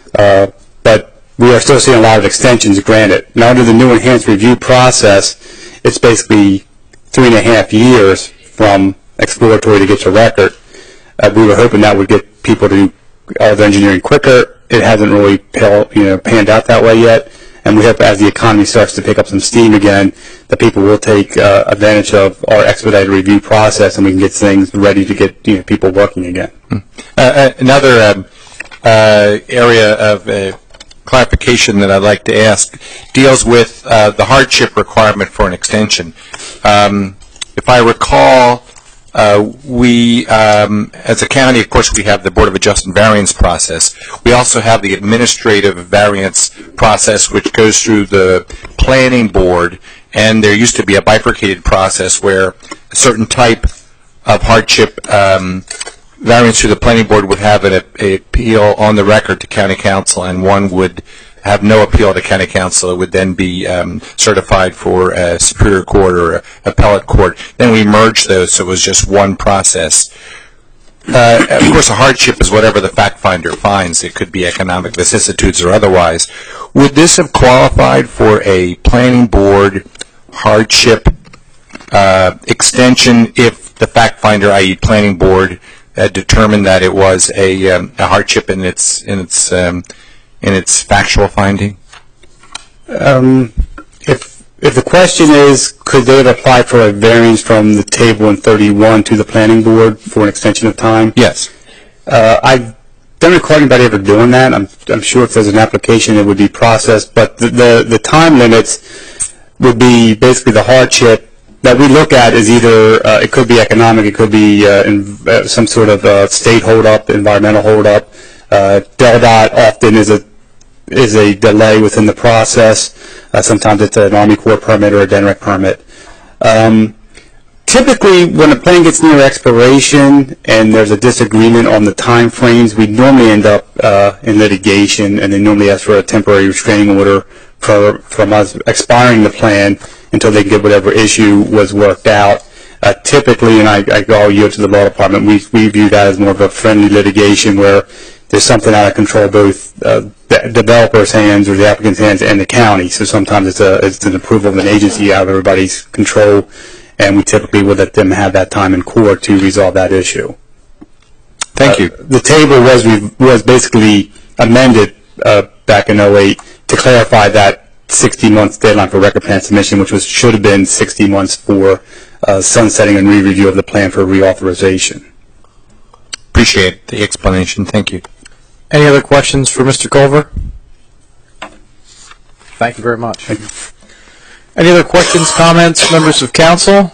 But we are still seeing a lot of extensions granted. Now, under the new enhanced review process, it's basically 3.5 years from exploratory to get to record. We were hoping that would get people to do all the engineering quicker. It hasn't really panned out that way yet. And we hope as the economy starts to pick up some steam again, that people will take advantage of our expedited review process, and we can get things ready to get people working again. Another area of clarification that I'd like to ask deals with the hardship requirement for an extension. If I recall, we, as a county, of course, we have the Board of Adjustment Variance process. We also have the administrative variance process, which goes through the planning board, and there used to be a bifurcated process where a certain type of hardship variance through the planning board would have an appeal on the record to county council, and one would have no appeal to county council. It would then be certified for a superior court or appellate court. Then we merged those, so it was just one process. Of course, a hardship is whatever the fact finder finds. It could be economic vicissitudes or otherwise. Would this have qualified for a planning board hardship extension if the fact finder, i.e. planning board, determined that it was a hardship in its factual finding? If the question is, could they have applied for a variance from the table in 31 to the planning board for an extension of time? Yes. I don't recall anybody ever doing that. I'm sure if there's an application, it would be processed, but the time limits would be basically the hardship that we look at is either, it could be economic, it could be some sort of state hold-up, environmental hold-up. DELDOT often is a delay within the process. Sometimes it's an Army Corps permit or a DENREC permit. Typically, when a plan gets near expiration and there's a disagreement on the time frames, we normally end up in litigation, and they normally ask for a temporary restraining order from us expiring the plan until they get whatever issue was worked out. Typically, and I go all year to the law department, we view that as more of a friendly litigation where there's something out of control, both the developer's hands or the applicant's hands and the county. So sometimes it's an approval of an agency out of everybody's control, and we typically would let them have that time in court to resolve that issue. Thank you. The table was basically amended back in 2008 to clarify that 60-month deadline for record plan submission, which should have been 60 months for sunsetting and re-review of the plan for reauthorization. Appreciate the explanation. Thank you. Any other questions for Mr. Culver? Thank you very much. Thank you. Any other questions, comments, members of council?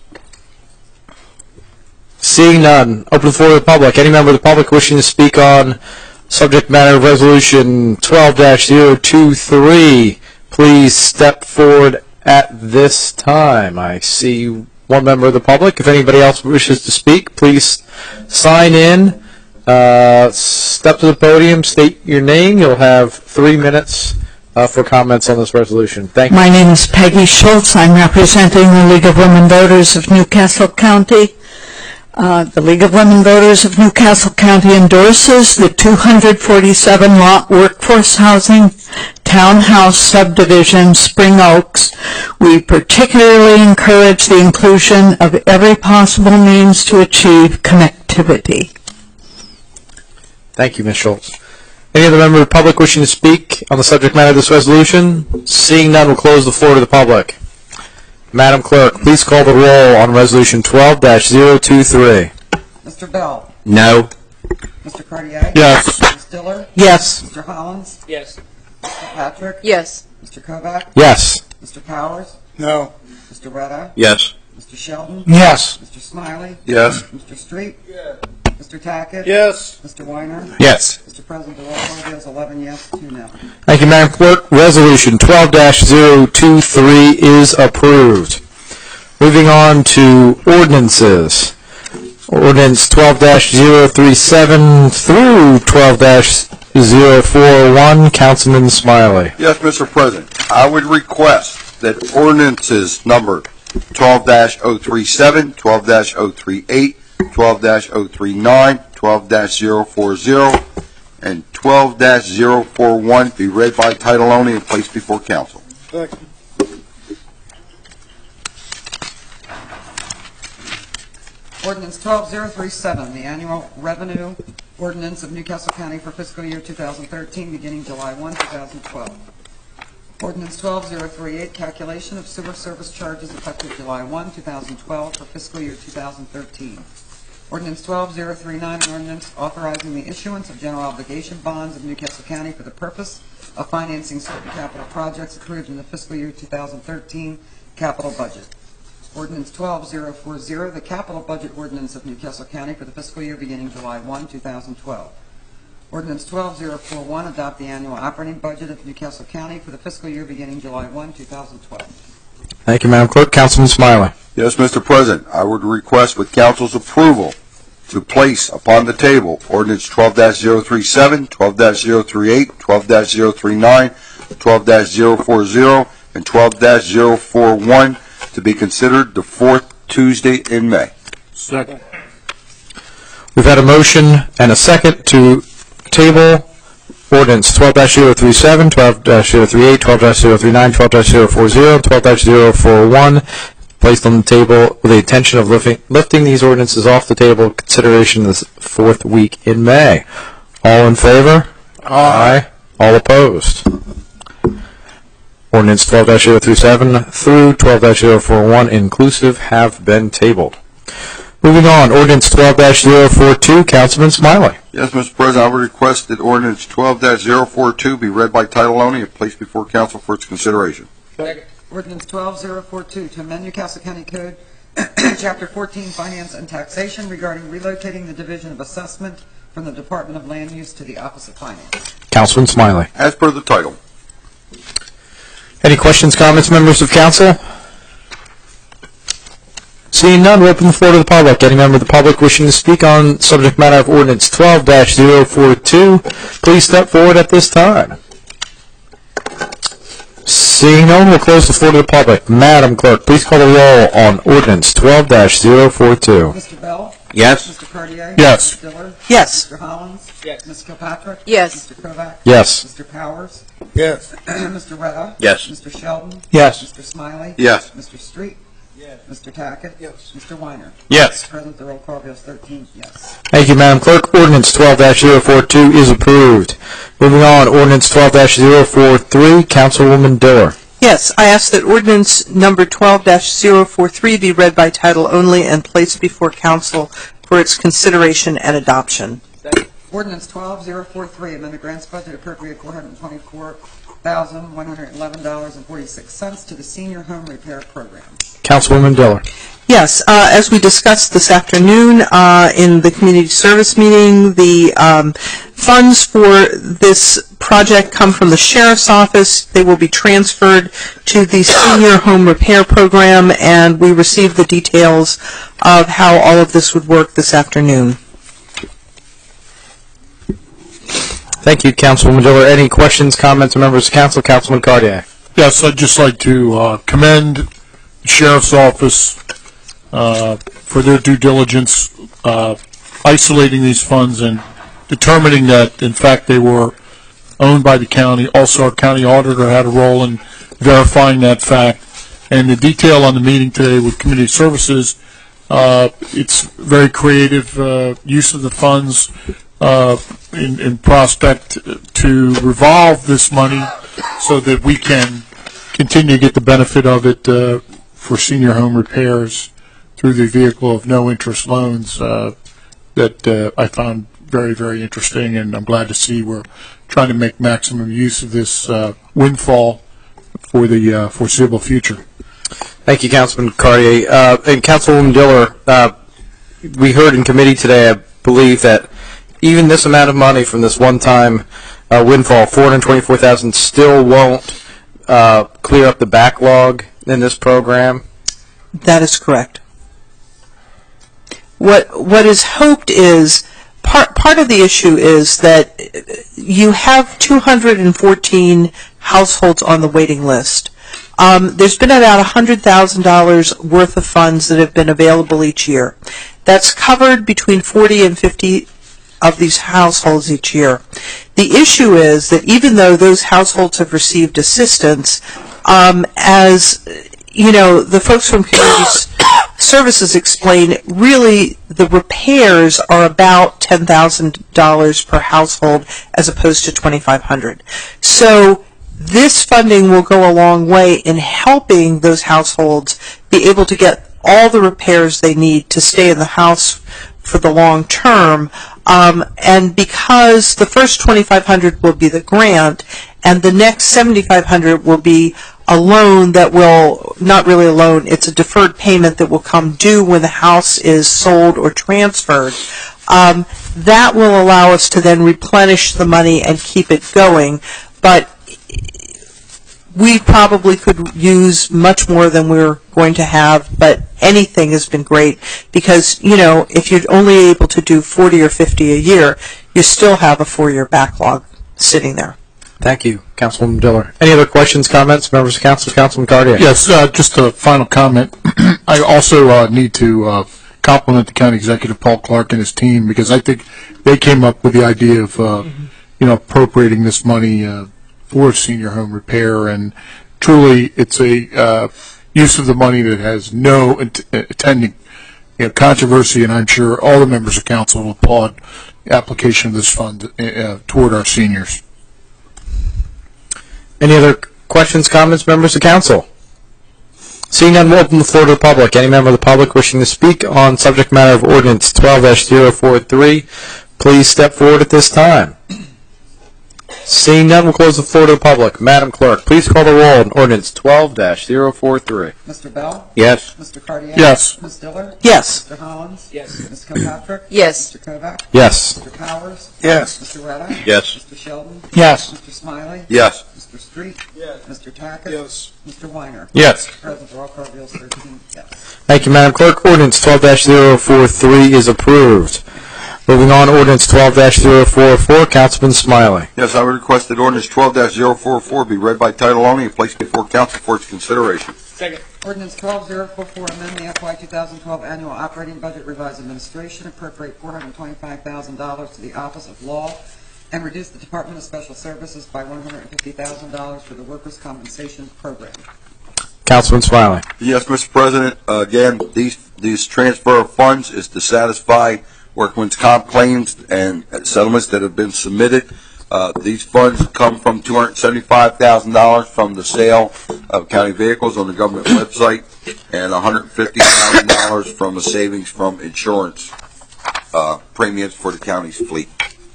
Seeing none, open the floor to the public. Any member of the public wishing to speak on subject matter of resolution 12-023, please step forward at this time. I see one member of the public. If anybody else wishes to speak, please sign in, step to the podium, state your name. You'll have 3 minutes for comments on this resolution. Thank you. My name is Peggy Schultz. I'm representing the League of Women Voters of Newcastle County. The League of Women Voters of Newcastle County endorses the 247-lot workforce housing townhouse subdivision, Spring Oaks. We particularly encourage the inclusion of every possible means to achieve connectivity. Thank you, Ms. Schultz. Any other member of the public wishing to speak on the subject matter of this resolution? Seeing none, we'll close the floor to the public. Madam Clerk, please call the roll on Resolution 12-023. Mr. Bell? No. Mr. Cartier? Yes. Ms. Diller? Yes. Mr. Hollins? Yes. Mr. Patrick? Yes. Mr. Kovac? Yes. Mr. Powers? No. Mr. Retta? Yes. Mr. Sheldon? Yes. Mr. Smiley? Yes. Mr. Street? Mr. Tackett? Yes. Mr. Weiner? Yes. Mr. President, the roll call is 11 yes, 2 no. Thank you, Madam Clerk. Resolution 12-023 is approved. Moving on to ordinances. Ordinance 12-037 through 12-041. Councilman Smiley. Yes, Mr. President. I would request that ordinances number 12-037, 12-038, 12-039, 12-040, and 12-041 be read by title only and placed before council. Second. Ordinance 12037, the annual revenue ordinance of Newcastle County for fiscal year 2013, beginning July 1, 2012. Ordinance 12038, calculation of sewer service charges effective July 1, 2012 for fiscal year 2013. Ordinance 12039, an ordinance authorizing the issuance of general obligation bonds of Newcastle County for the purpose of financing certain capital projects approved in the fiscal year 2013 capital budget. Ordinance 12040, the capital budget ordinance of Newcastle County for the fiscal year beginning July 1, 2012. Ordinance 12041, adopt the annual operating budget of Newcastle County for the fiscal year beginning July 1, 2012. Thank you, Madam Clerk. Councilman Smiley. Yes, Mr. President, I would request with council's approval to place upon the table ordinance 12-037, 12-038, 12-039, 12-040, and 12-041 to be considered the fourth Tuesday in May. Second. We've had a motion and a second to table ordinance 12-037, 12-038, 12-039, 12-040, 12-041 placed on the table with the intention of lifting these ordinances off the table consideration this fourth week in May. All in favor? Aye. All opposed? Ordinance 12-037 through 12-041 inclusive have been tabled. Moving on, ordinance 12-042, Councilman Smiley. Yes, Mr. President, I would request that ordinance 12-042 be read by title only and placed before council for its consideration. Second. Ordinance 12042, to amend Newcastle County Code, Chapter 14, Finance and Taxation, regarding relocating the Division of Assessment from the Department of Land Use to the Office of Finance. Councilman Smiley. As per the title. Any questions, comments, members of council? Seeing none, we'll open the floor to the public. Any member of the public wishing to speak on subject matter of ordinance 12-042, please step forward at this time. Seeing no one, we'll close the floor to the public. Madam Clerk, please call the roll on ordinance 12-042. Mr. Bell? Yes. Mr. Cartier? Yes. Mr. Diller? Yes. Mr. Hollins? Yes. Ms. Kilpatrick? Yes. Mr. Kovac? Yes. Mr. Powers? Yes. Mr. Retta? Yes. Mr. Sheldon? Yes. Mr. Smiley? Yes. Mr. Street? Yes. Mr. Tackett? Yes. Mr. Weiner? Yes. Mr. President, the roll call goes 13 yes. Thank you, Madam Clerk. Ordinance 12-042 is approved. Moving on, ordinance 12-043, Councilwoman Diller. Yes, I ask that ordinance number 12-043 be read by title only and placed before council for its consideration and adoption. Ordinance 12043, amend the grants budget, appropriate $424,111.46 to the Senior Home Repair Program. Councilwoman Diller. Yes, as we discussed this afternoon in the community service meeting, the funds for this project come from the Sheriff's Office. They will be transferred to the Senior Home Repair Program, and we received the details of how all of this would work this afternoon. Thank you, Councilwoman Diller. Any questions, comments, or members of council? Councilman Cartier. Yes, I'd just like to commend the Sheriff's Office for their due diligence, isolating these funds and determining that, in fact, they were owned by the county. Also, our county auditor had a role in verifying that fact. And the detail on the meeting today with Community Services, it's very creative use of the funds in prospect to revolve this money so that we can continue to get the benefit of it for senior home repairs through the vehicle of no-interest loans that I found very, very interesting, and I'm glad to see we're trying to make maximum use of this windfall for the foreseeable future. Thank you, Councilman Cartier. And Councilwoman Diller, we heard in committee today, I believe, that even this amount of money from this one-time windfall, $424,000, still won't clear up the backlog in this program? That is correct. What is hoped is, part of the issue is that you have 214 households on the waiting list. There's been about $100,000 worth of funds that have been available each year. That's covered between 40 and 50 of these households each year. The issue is that even though those households have received assistance, as you know, the folks from Community Services explain, really the repairs are about $10,000 per household as opposed to $2,500. So this funding will go a long way in helping those households be able to get all the repairs they need to stay in the house for the long term. And because the first $2,500 will be the grant, and the next $7,500 will be a loan that will, not really a loan, it's a deferred payment that will come due when the house is sold or transferred. That will allow us to then replenish the money and keep it going. But we probably could use much more than we're going to have, but anything has been great because, you know, if you're only able to do 40 or 50 a year, you still have a 4-year backlog sitting there. Thank you, Councilwoman Diller. Any other questions, comments, members of council? Councilman Cartier. Yes, just a final comment. I also need to compliment the county executive, Paul Clark, and his team, because I think they came up with the idea of, you know, appropriating this money for senior home repair, and truly it's a use of the money that has no attending controversy, and I'm sure all the members of council will applaud the application of this fund toward our seniors. Any other questions, comments, members of council? Seeing none, we'll open the floor to the public. Any member of the public wishing to speak on subject matter of ordinance 12-043, please step forward at this time. Seeing none, we'll close the floor to the public. Madam Clerk, please call the roll on ordinance 12-043. Mr. Bell? Yes. Mr. Cartier? Yes. Ms. Diller? Yes. Mr. Hollins? Yes. Ms. Kilpatrick? Yes. Mr. Kovac? Yes. Mr. Powers? Yes. Mr. Retta? Yes. Mr. Sheldon? Yes. Mr. Smiley? Yes. Mr. Street? Yes. Mr. Tackett? Yes. Mr. Weiner? Yes. President, roll call, Bill 13, yes. Thank you, Madam Clerk. Ordinance 12-043 is approved. Moving on, ordinance 12-044, Councilman Smiley. Yes, I would request that ordinance 12-044 be read by title only and placed before council for its consideration. Ordinance 12044, amend the FY 2012 annual operating budget, revise administration, appropriate $425,000 to the Office of Law, and reduce the Department of Special Services by $150,000 for the Workers' Compensation Program. Councilman Smiley. Yes, Mr. President, again, these transfer of funds is to satisfy workman's comp claims and settlements that have been submitted. These funds come from $275,000 from the sale of county vehicles on the government website and $150,000 from the savings from insurance premiums for the county's fleet.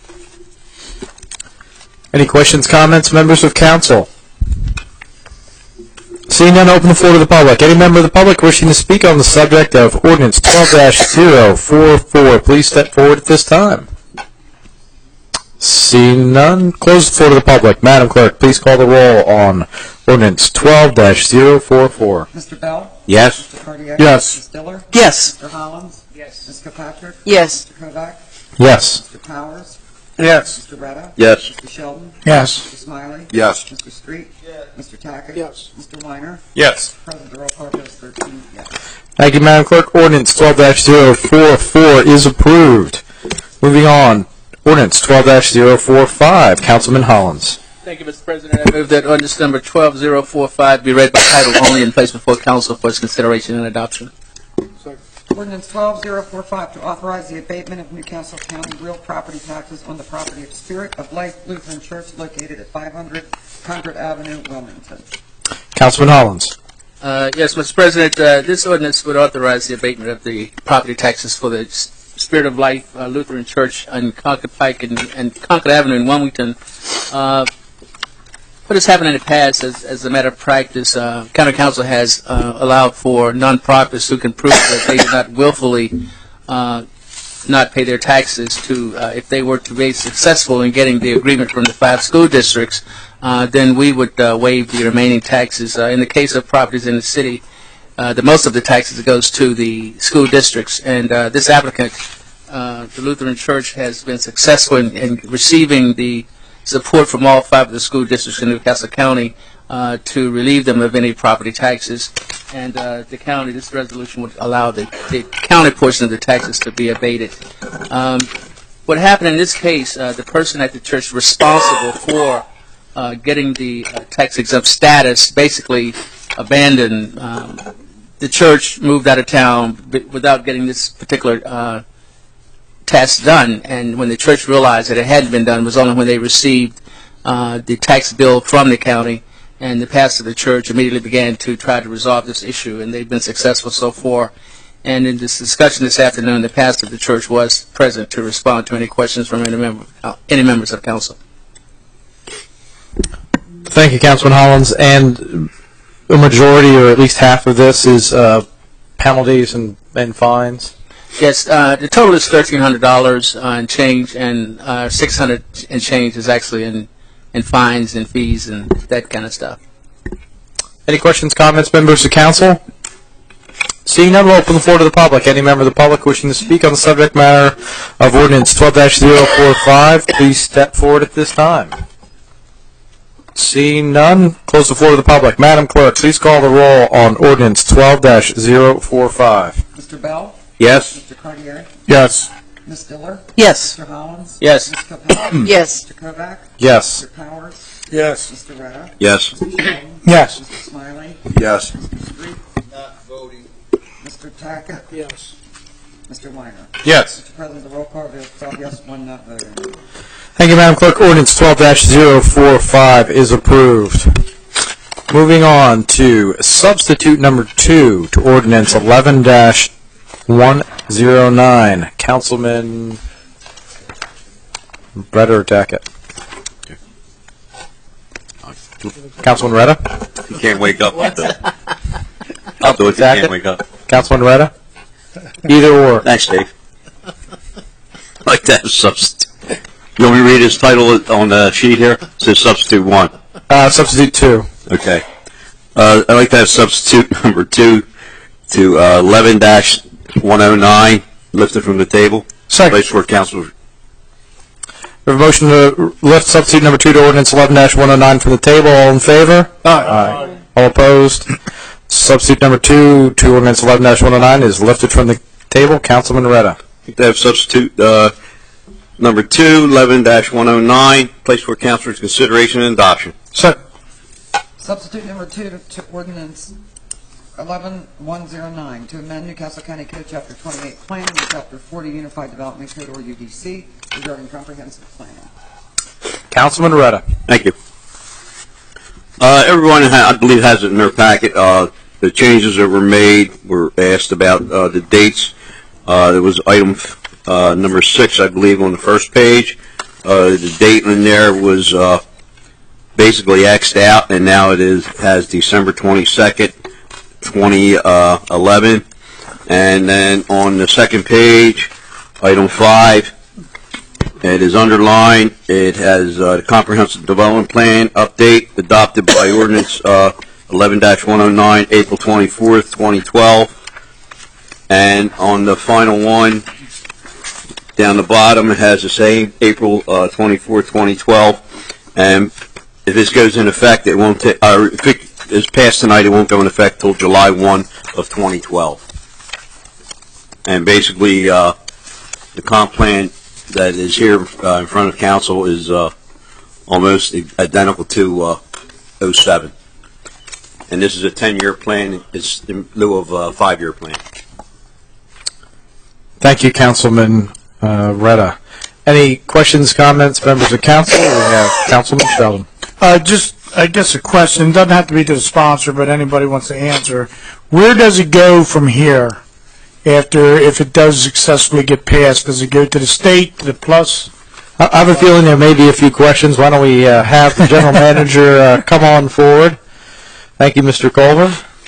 Any questions, comments, members of council? Seeing none, open the floor to the public. Any member of the public wishing to speak on the subject of ordinance 12-044, please step forward at this time. Seeing none, close the floor to the public. Madam Clerk, please call the roll on ordinance 12-044. Mr. Bell? Yes. Mr. Cartier? Yes. Ms. Diller? Yes. Mr. Hollins? Yes. Ms. Kilpatrick? Yes. Mr. Kovac? Yes. Mr. Powers? Yes. Mr. Retta? Yes. Mr. Sheldon? Yes. Mr. Smiley? Yes. Mr. Street? Yes. Mr. Tackett? Yes. Mr. Weiner? Yes. President, roll call, Bill 13, yes. Thank you, Madam Clerk. Ordinance 12-044 is approved. Moving on, ordinance 12-045, Councilman Hollins. Thank you, Mr. President. I move that ordinance number 12045 be read by title only and placed before council for its consideration and adoption. Ordinance 12045 to authorize the abatement of Newcastle County real property taxes on the property of Spirit of Life Lutheran Church located at 500 Concord Avenue, Wilmington. Councilman Hollins. Yes, Mr. President, this ordinance would authorize the abatement of the property taxes for the Spirit of Life Lutheran Church on Concord Pike and Concord Avenue in Wilmington. What has happened in the past, as a matter of practice, county council has allowed for nonprofits who can prove that they did not willfully not pay their taxes to, if they were to be successful in getting the agreement from the 5 school districts, then we would waive the remaining taxes. In the case of properties in the city, the most of the taxes goes to the school districts, and this applicant, the Lutheran Church, has been successful in receiving the support from all 5 of the school districts in Newcastle County to relieve them of any property taxes. And the county, this resolution would allow the county portion of the taxes to be abated. What happened in this case, the person at the church responsible for getting the tax-exempt status basically abandoned the church, moved out of town without getting this particular test done, and when the church realized that it hadn't been done was only when they received the tax bill from the county, and the pastor of the church immediately began to try to resolve this issue, and they've been successful so far. And in this discussion this afternoon, the pastor of the church was present to respond to any questions from any members of council. Thank you, Councilman Hollins. And a majority, or at least half of this, is penalties and fines? Yes, the total is $1,300 and change, and $600 and change is actually in fines and fees and that kind of stuff. Any questions, comments, members of council? Seeing none, we'll open the floor to the public. Any member of the public wishing to speak on the subject matter of Ordinance 12-045, please step forward at this time. Seeing none, close the floor to the public. Madam Clerk, please call the roll on Ordinance 12-045. Mr. Bell? Yes. Mr. Cartier? Yes. Ms. Diller? Yes. Mr. Hollins? Yes. Ms. Capel? Yes. Mr. Kovac? Yes. Mr. Powers? Yes. Mr. Retta? Yes. Mr. Sheldon? Yes. Mr. Smiley? Yes. Mr. Street? Not voting. Mr. Tackett? Yes. Mr. Weiner? Yes. Mr. President, the roll call is 12 yes, 1 not voting. Thank you, Madam Clerk. Ordinance 12-045 is approved. Moving on to substitute number 2 to Ordinance 11-109. Councilman Retta or Tackett? Councilman Retta? You can't wake up. I'll do it. You can't wake up. Councilman Retta? Either or. Thanks, Dave. I'd like to have substitute. You want me to read his title on the sheet here? It says substitute 1. Substitute 2. Okay. I'd like to have substitute number 2 to 11-109 lifted from the table. Second. Place for council. We have a motion to lift substitute number 2 to Ordinance 11-109 from the table. All in favor? Aye. All opposed? Substitute number 2 to Ordinance 11-109 is lifted from the table. Councilman Retta. I'd like to have substitute number 2, 11-109, place for councilor's consideration and adoption. Second. Substitute number 2 to ordinance 11-109 to amend Newcastle County Code Chapter 28 Planning and Chapter 40 Unified Development Code, or UDC, regarding comprehensive planning. Councilman Retta. Thank you. Everyone, I believe, has it in their packet. The changes that were made were asked about the dates. There was item number 6, I believe, on the first page. The date in there was basically X'd out, and now it has December 22nd, 2011. And then on the second page, item 5, it is underlined. It has the Comprehensive Development Plan update adopted by Ordinance 11-109, April 24th, 2012. And on the final one, down the bottom, it has the same April 24th, 2012. And if this goes in effect, it won't. If it is passed tonight, it won't go in effect till July 1 of 2012. And basically, the comp plan that is here in front of council is almost identical to 07. And this is a 10-year plan. It's in lieu of a 5-year plan. Thank you, Councilman Retta. Any questions, comments, members of council? We have Councilman Sheldon. Just, I guess, a question. It doesn't have to be to the sponsor, but anybody wants to answer. Where does it go from here after, if it does successfully get passed? Does it go to the state, to the plus? I have a feeling there may be a few questions. Why don't we have the general manager come on forward? Thank you, Mr. Culver.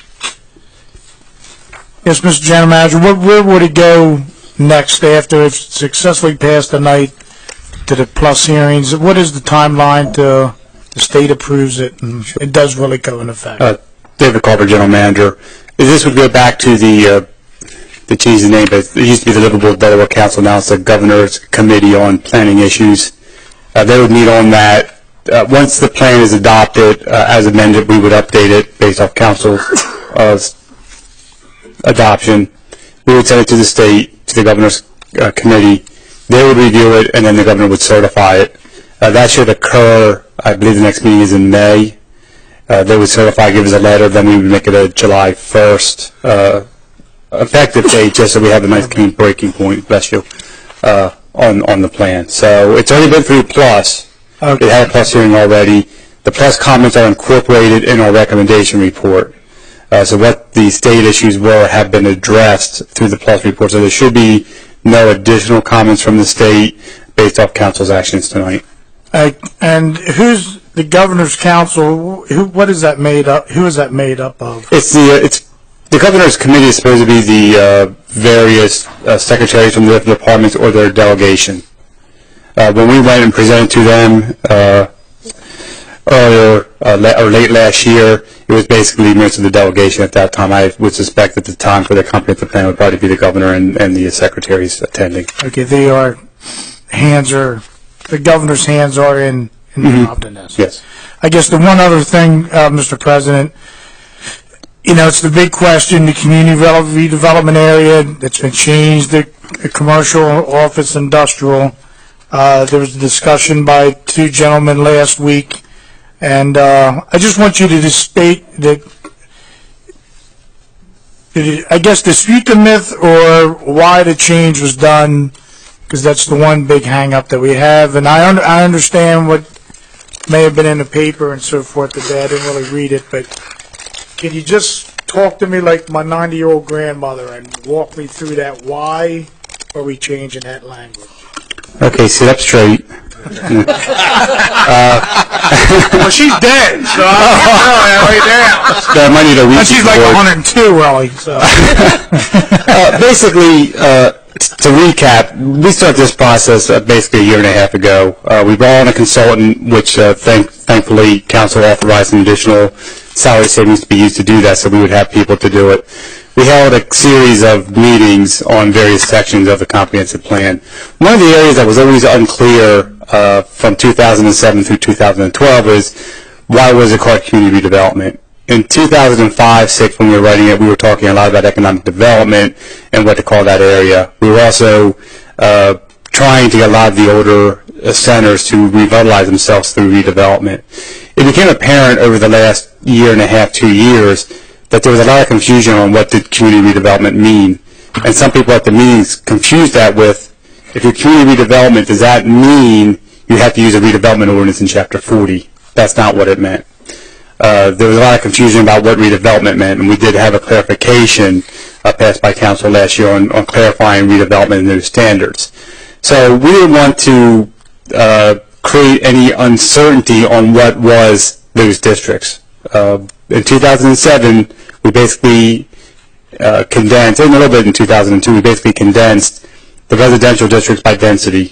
Yes, Mr. General Manager, where would it go next after it's successfully passed tonight to the plus hearings? What is the timeline to the state approves it and it does really go in effect? David Culver, General Manager. This would go back to the change the name, but it used to be the Livable Delaware Council. Now it's the Governor's Committee on Planning Issues. They would meet on that. Once the plan is adopted, as amended, we would update it based off council's adoption. We would send it to the state, to the Governor's Committee. They would review it, and then the Governor would certify it. That should occur, I believe the next meeting is in May. They would certify, give us a letter, then we would make it a July 1st effective date, just so we have a nice clean breaking point, bless you, on the plan. So it's already been through plus. It had a plus hearing already. The plus comments are incorporated in our recommendation report. So what the state issues were have been addressed through the plus report. So there should be no additional comments from the state based off council's actions tonight. And who's the governor's council? What is that made up? Who is that made up of? It's the governor's committee is supposed to be the various secretaries from the different departments or their delegation. When we went and presented to them earlier or late last year, it was basically members of the delegation at that time. I would suspect at the time for the comprehensive plan would probably be the governor and the secretaries attending. Okay, the governor's hands are involved in this. Yes. I guess the one other thing, Mr. President, it's the big question, the community redevelopment area that's been changed, the commercial, office, industrial. There was a discussion by two gentlemen last week, and I just want you to just state that, I guess, dispute the myth or why the change was done, because that's the one big hang-up that we have. And I understand what may have been in the paper and so forth today. I didn't really read it, but can you just talk to me like my 90-year-old grandmother and walk me through that? Why are we changing that language? Okay, sit up straight. Well, she's dead, so I lay down. I might need a and she's like 102, really. So. Basically, to recap, we started this process basically a year and a half ago. We brought on a consultant, which thankfully council authorized an additional salary savings to be used to do that, so we would have people to do it. We held a series of meetings on various sections of the comprehensive plan. One of the areas that was always unclear from 2007 through 2012 is why was it called community redevelopment? In 2005-06, when we were writing it, we were talking a lot about economic development and what to call that area. We were also trying to get a lot of the older centers to revitalize themselves through redevelopment. It became apparent over the last year and a half, 2 years, that there was a lot of confusion on what did community redevelopment mean. And some people at the meetings confused that with, if you're community redevelopment, does that mean you have to use a redevelopment ordinance in Chapter 40? That's not what it meant. There was a lot of confusion about what redevelopment meant, and we did have a clarification passed by council last year on clarifying redevelopment and those standards. So we didn't want to create any uncertainty on what was those districts. In 2007, we basically condensed, and a little bit in 2002, we basically condensed the residential districts by density.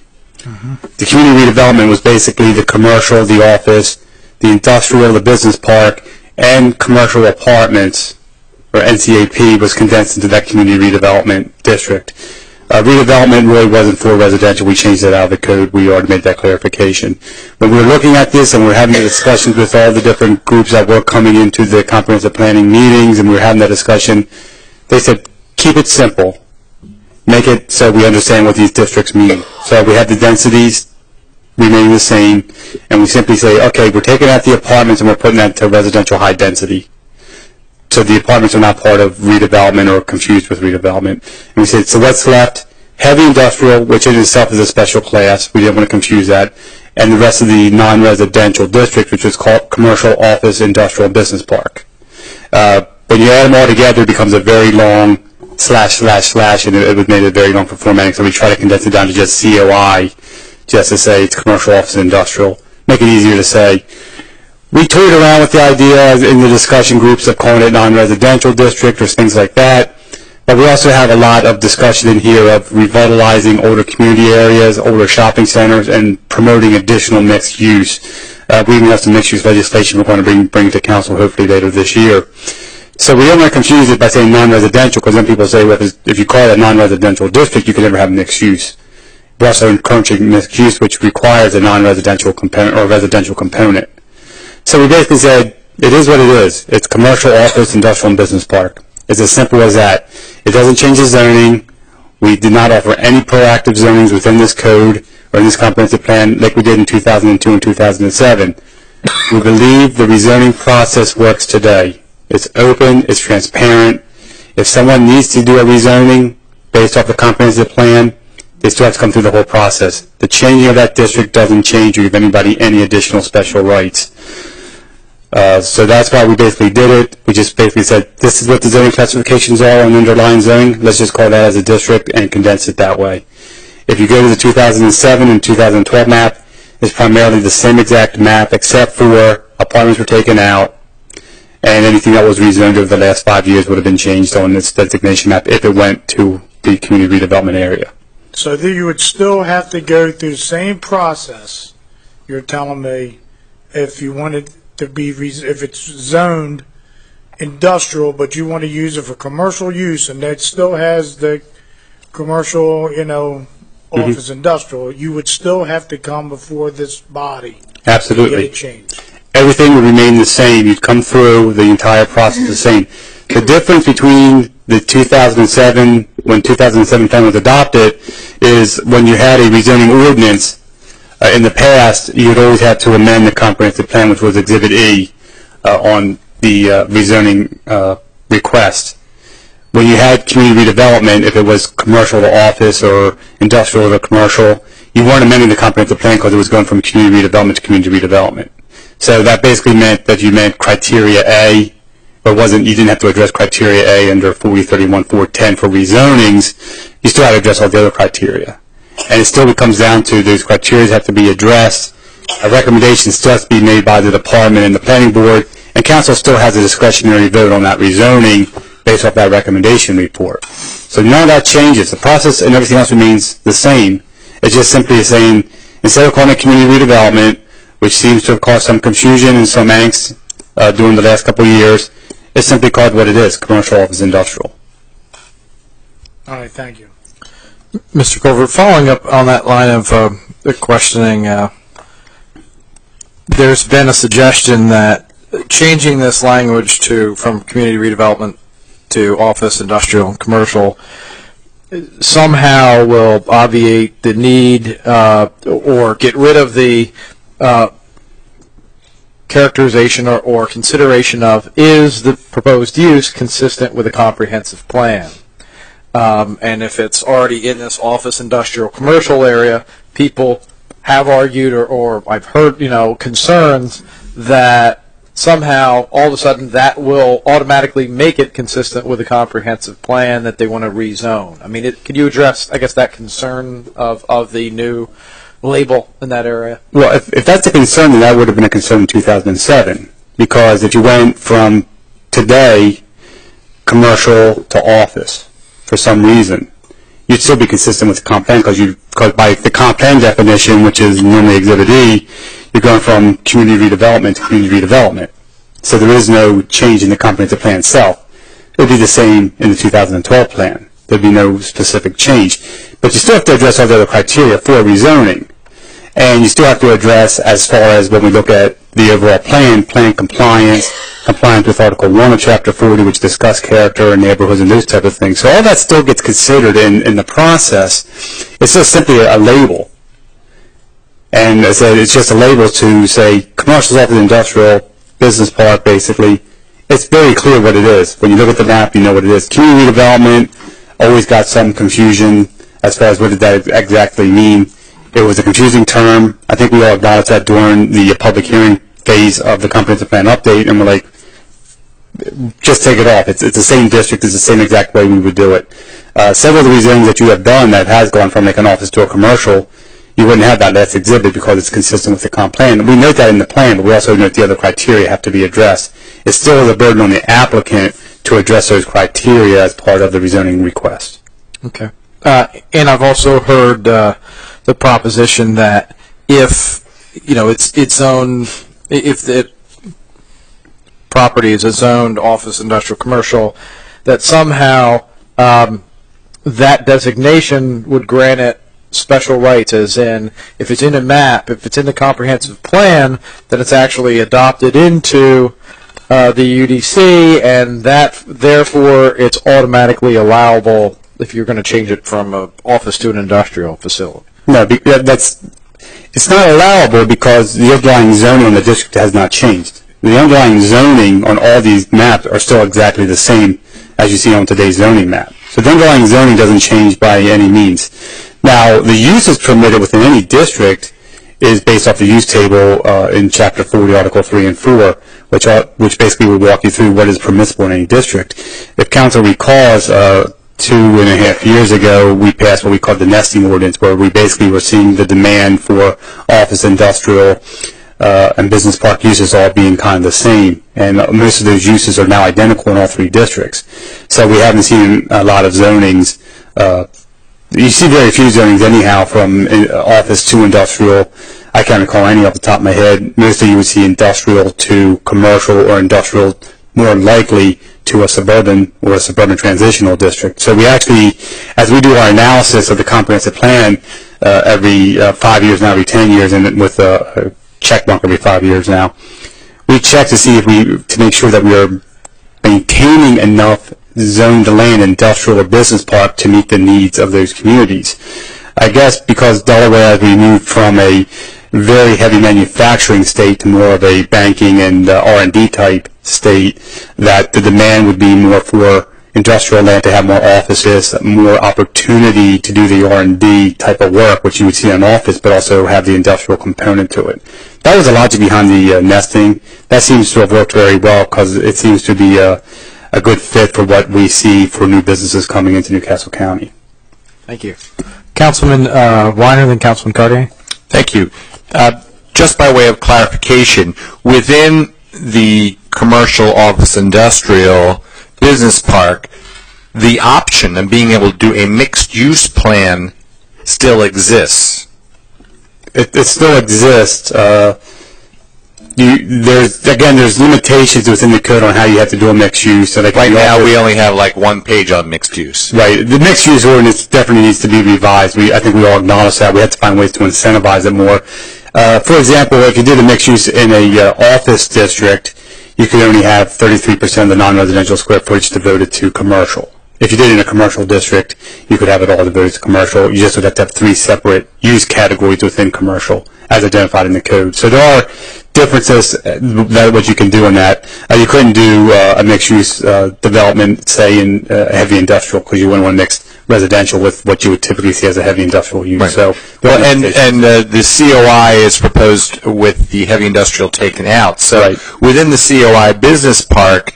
The community redevelopment was basically the commercial, the office, the industrial, the business park, and commercial apartments, or NCAP, was condensed into that community redevelopment district. Redevelopment really wasn't for residential. We changed that out of the code. We already made that clarification. When we were looking at this and we were having the discussions with all the different groups that were coming into the comprehensive planning meetings and we were having that discussion, they said, keep it simple. Make it so we understand what these districts mean. So we have the densities remaining the same, and we simply say, okay, we're taking out the apartments and we're putting that to residential high density. So the apartments are not part of redevelopment or confused with redevelopment. And we said, so what's left? Heavy industrial, which in itself is a special class. We didn't want to confuse that. And the rest of the non-residential district, which is called commercial, office, industrial, business park. When you add them all together, it becomes a very long slash, and it was made a very long for formatting. So we try to condense it down to just COI, just to say it's commercial, office, and industrial. Make it easier to say. We toyed around with the idea in the discussion groups of calling it non-residential district or things like that. But we also have a lot of discussion in here of revitalizing older community areas, older shopping centers, and promoting additional mixed use. We even have some mixed use legislation we're going to bring to council hopefully later this year. So we don't want to confuse it by saying non-residential, because then people say, well, if you call it a non-residential district, you can never have mixed use. We're also encouraging mixed use, which requires a non-residential component or residential component. So we basically said, it is what it is. It's commercial, office, industrial, and business park. It's as simple as that. It doesn't change the zoning. We did not offer any proactive zonings within this code or in this comprehensive plan like we did in 2002 and 2007. We believe the rezoning process works today. It's open, it's transparent. If someone needs to do a rezoning based off the comprehensive plan, They still have to come through the whole process. The changing of that district doesn't change or give anybody any additional special rights. So that's why we basically did it. We just basically said, this is what the zoning classifications are on underlying zoning. Let's just call that as a district and condense it that way. If you go to the 2007 and 2012 map, it's primarily the same exact map except for apartments were taken out, and anything that was rezoned over the last 5 years would have been changed on this designation map if it went to the community redevelopment area. So that you would still have to go through the same process, you're telling me, if you wanted to be, if it's zoned industrial, but you want to use it for commercial use, and that still has the commercial, office industrial, you would still have to come before this body. Absolutely. To get it changed. Everything would remain the same. You'd come through the entire process the same. The difference between the 2007, when 2007 plan was adopted, is when you had a rezoning ordinance, in the past, you would always have to amend the comprehensive plan, which was Exhibit E, on the rezoning request. When you had community redevelopment, if it was commercial to office or industrial to commercial, you weren't amending the comprehensive plan because it was going from community redevelopment to community redevelopment. So that basically meant that you meant criteria A, but you didn't have to address criteria A under 4031, 410 for rezonings. You still had to address all the other criteria. And it still comes down to those criteria have to be addressed. A recommendation still has to be made by the department and the planning board, and council still has a discretionary vote on that rezoning based off that recommendation report. So none of that changes. The process and everything else remains the same. It's just simply saying, instead of calling it community redevelopment, which seems to have caused some confusion and some angst during the last couple of years, it's simply called what it is, commercial office industrial. All right, thank you. Mr. Culver, following up on that line of questioning, there's been a suggestion that changing this language from community redevelopment to office, industrial, and commercial somehow will obviate the need or get rid of the characterization or consideration of, is the proposed use consistent with a comprehensive plan? And if it's already in this office, industrial, commercial area, people have argued or I've heard, concerns that somehow all of a sudden that will automatically make it consistent with a comprehensive plan that they want to rezone. I mean, could you address, I guess, that concern of the new label in that area? Well, if that's a concern, then that would have been a concern in 2007. Because if you went from today, commercial to office, for some reason, you'd still be consistent with the comp plan because by the comp plan definition, which is normally Exhibit E, you're going from community redevelopment to community redevelopment. So there is no change in the comprehensive plan itself. It would be the same in the 2012 plan. There'd be no specific change. But you still have to address all the other criteria for rezoning. And you still have to address, as far as when we look at the overall plan compliance with Article 1 of Chapter 40, which discuss character and neighborhoods and those type of things. So all that still gets considered in the process. It's just simply a label. And as I said, it's just a label to say commercial, office, industrial, business park, basically. It's very clear what it is. When you look at the map, you know what it is. Community development always got some confusion as far as what did that exactly mean. It was a confusing term. I think we all acknowledged that during the public hearing phase of the comprehensive plan update, and we're like, just take it off. It's the same district. It's the same exact way we would do it. Several of the rezonings that you have done that has gone from like an office to a commercial, you wouldn't have that last exhibit because it's consistent with the comp plan. We note that in the plan, but we also note the other criteria have to be addressed. It still is a burden on the applicant to address those criteria as part of the rezoning request. Okay. And I've also heard the proposition that if it's zoned, if the property is a zoned office, industrial, commercial, that somehow that designation would grant it special rights, as in if it's in a map, if it's in the comprehensive plan, that it's actually adopted into the UDC, and that therefore it's automatically allowable if you're going to change it from an office to an industrial facility. No, it's not allowable because the underlying zoning on the district has not changed. The underlying zoning on all these maps are still exactly the same as you see on today's zoning map. So the underlying zoning doesn't change by any means. Now, the uses permitted within any district is based off the use table in Chapter 40, Article 3 and 4, which basically will walk you through what is permissible in any district. If council recalls, 2.5 years ago, we passed what we called the nesting ordinance, where we basically were seeing the demand for office, industrial, and business park uses all being kind of the same. And most of those uses are now identical in all three districts. So we haven't seen a lot of zonings. You see very few zonings anyhow, from office to industrial. I can't recall any off the top of my head. Mostly you would see industrial to commercial, or industrial more likely to a suburban or a suburban transitional district. So we actually, as we do our analysis of the comprehensive plan every 5 years now, every 10 years, and with a check mark every 5 years now, we check to see to make sure that we are maintaining enough zoned land, industrial or business park, to meet the needs of those communities. I guess because Delaware, as we moved from a very heavy manufacturing state to more of a banking and R&D type state, that the demand would be more for industrial land to have more offices, more opportunity to do the R&D type of work, which you would see in an office, but also have the industrial component to it. That was the logic behind the nesting. That seems to have worked very well, because it seems to be a good fit for what we see for new businesses coming into Newcastle County. Thank you. Councilman Weiner, then Councilman Cartier. Thank you. Just by way of clarification, within the commercial, office, industrial, business park, the option of being able to do a mixed-use plan still exists. It still exists. There's limitations within the code on how you have to do a mixed use. So right now, we only have like one page on mixed use. Right. The mixed use ordinance definitely needs to be revised. I think we all acknowledge that. We have to find ways to incentivize it more. For example, if you did a mixed use in a office district, you could only have 33% of the non-residential square footage devoted to commercial. If you did it in a commercial district, you could have it all devoted to commercial. You just would have to have 3 separate use categories within commercial, as identified in the code. So there are differences that what you can do in that. You couldn't do a mixed-use development, say, in heavy industrial, because you wouldn't want to mix residential with what you would typically see as a heavy industrial use. Right. So, the COI is proposed with the heavy industrial taken out. So right. Within the COI business park,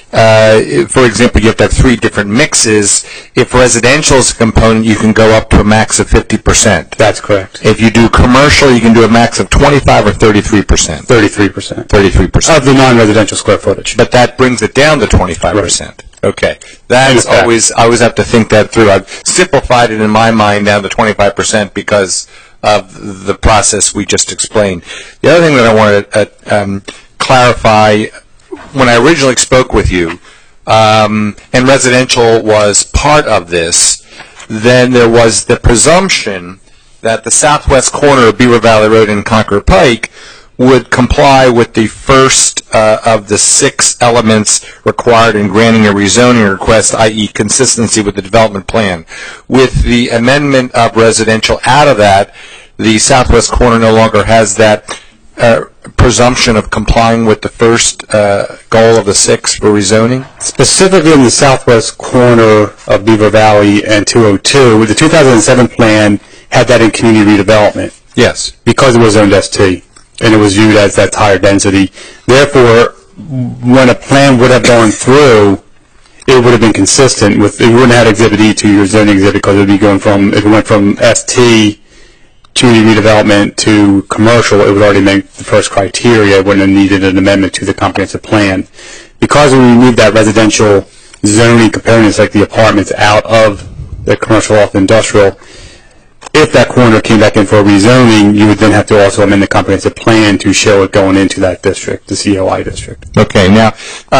for example, you have to have 3 different mixes. If residential is a component, you can go up to a max of 50%. That's correct. If you do commercial, you can do a max of 25 or 33%. 33%. 33%. Of the non-residential square footage. But that brings it down to 25%. Right. Okay. That's I always have to think that through. I've simplified it in my mind down to 25% because of the process we just explained. The other thing that I want to clarify, when I originally spoke with you, and residential was part of this, then there was the presumption that the southwest corner of Beaver Valley Road and Concord Pike would comply with the first of the 6 elements required in granting a rezoning request, i.e. consistency with the development plan. With the amendment of residential out of that, the southwest corner no longer has that presumption of complying with the first goal of the 6 for rezoning? Specifically in the southwest corner of Beaver Valley and 202, the 2007 plan had that in community redevelopment. Yes. Because it was zoned ST, and it was viewed as that higher density. Therefore, when a plan would have gone through, it would have been consistent with, it wouldn't have had Exhibit E to your zoning exhibit, because it would be going from, if it went from ST, community redevelopment, to commercial, it would already make the first criteria. It wouldn't have needed an amendment to the comprehensive plan. Because we removed that residential zoning components, like the apartments, out of the commercial off industrial, if that corner came back in for a rezoning, you would then have to also amend the comprehensive plan to show it going into that district, the COI district. Okay, now,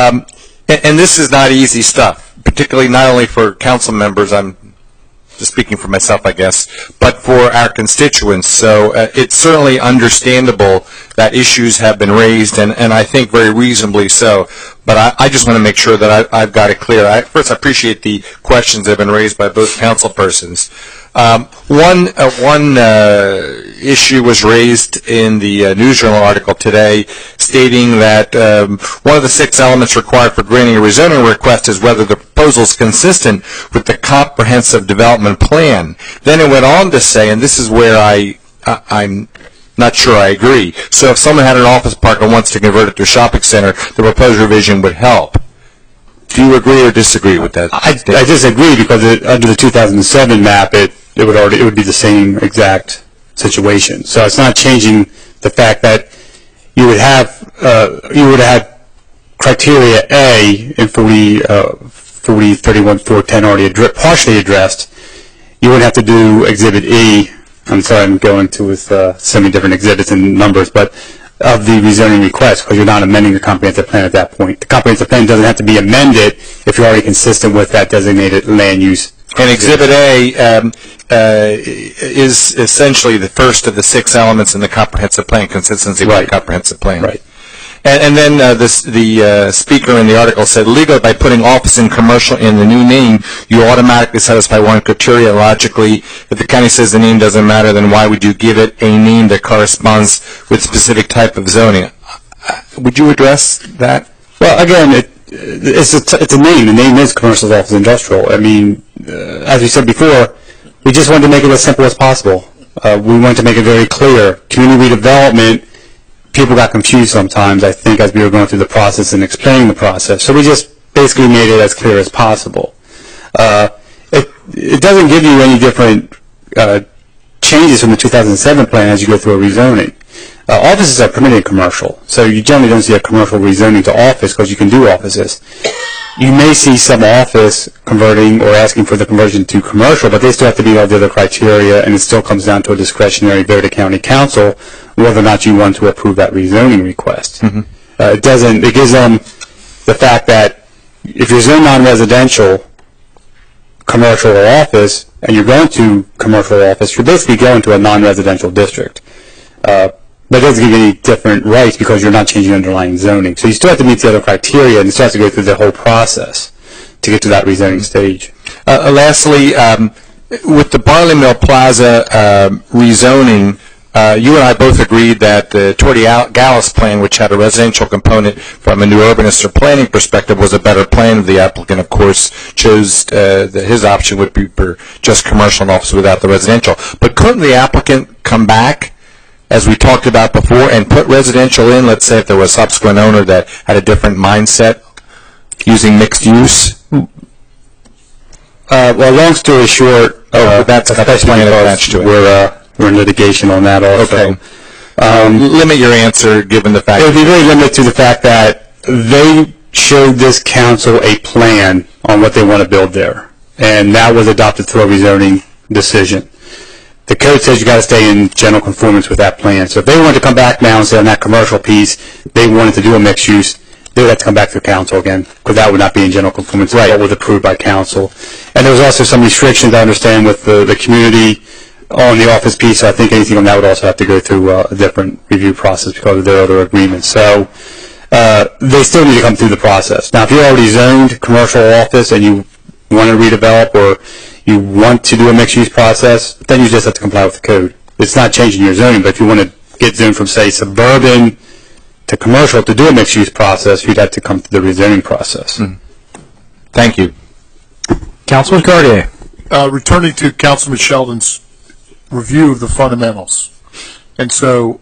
and this is not easy stuff, particularly not only for council members, I'm just speaking for myself, I guess, but for our constituents. So it's certainly understandable that issues have been raised, and I think very reasonably so. But I just want to make sure that I've got it clear. First, I appreciate the questions that have been raised by both council persons. One issue was raised in the News Journal article today, stating that one of the 6 elements required for granting a rezoning request is whether the proposal is consistent with the comprehensive development plan. Then it went on to say, and this is where I'm not sure I agree. So if someone had an office park and wants to convert it to a shopping center, the proposed revision would help. Do you agree or disagree with that? I disagree because under the 2007 map, it would be the same exact situation. So it's not changing the fact that you would have criteria A in 4031-410 already partially addressed. You would have to do Exhibit E. I'm sorry, I'm going to with so many different exhibits and numbers, but of the rezoning request, because you're not amending the comprehensive plan at that point. The comprehensive plan doesn't have to be amended if you're already consistent with that designated land use. And Exhibit A is essentially the first of the 6 elements in the comprehensive plan, consistency with the comprehensive plan. Right. And then the speaker in the article said, legally, by putting office and commercial in the new name, you automatically satisfy one criteria. Logically, if the county says the name doesn't matter, then why would you give it a name that corresponds with specific type of zoning? Would you address that? Well, again, it's a name. The name is commercial, office, industrial. I mean, as we said before, we just wanted to make it as simple as possible. We wanted to make it very clear. Community redevelopment, people got confused sometimes, I think, as we were going through the process and explaining the process. So we just basically made it as clear as possible. It doesn't give you any different changes from the 2007 plan as you go through a rezoning. Offices are permitted commercial, so you generally don't see a commercial rezoning to office because you can do offices. You may see some office converting or asking for the conversion to commercial, but they still have to meet all the other criteria, and it still comes down to a discretionary vote of county council whether or not you want to approve that rezoning request. Mm-hmm. It gives them the fact that if you're zoned non-residential, commercial or office, and you're going to commercial or office, you're basically going to a non-residential district. But it doesn't give you any different rights because you're not changing underlying zoning. So you still have to meet the other criteria, and you still have to go through the whole process to get to that rezoning stage. Lastly, with the Barley Mill Plaza rezoning, you and I both agreed that the Torrey Gallus plan, which had a residential component from a new urbanist or planning perspective, was a better plan. The applicant, of course, chose that his option would be for just commercial and office without the residential. But couldn't the applicant come back, as we talked about before, and put residential in, let's say if there was a subsequent owner that had a different mindset using mixed use? Well, long story short, that's a plan attached to it. We're in litigation on that also. Okay. Limit your answer given the fact. It would be very limited to the fact that they showed this council a plan on what they want to build there, and that was adopted through a rezoning decision. The code says you got to stay in general conformance with that plan. So if they wanted to come back now and say on that commercial piece they wanted to do a mixed use, they would have to come back to council again, because that would not be in general conformance with what was approved by council. And there was also some restrictions, I understand, with the community on the office piece, so I think anything on that would also have to go through a different review process because of their other agreements. So they still need to come through the process. Now, if you're already zoned commercial office and you want to redevelop or you want to do a mixed-use process, then you just have to comply with the code. It's not changing your zoning, but if you want to get zoned from, say, suburban to commercial to do a mixed-use process, you'd have to come through the rezoning process. Mm. Thank you. Councilman Cartier. Returning to Councilman Sheldon's review of the fundamentals. And so,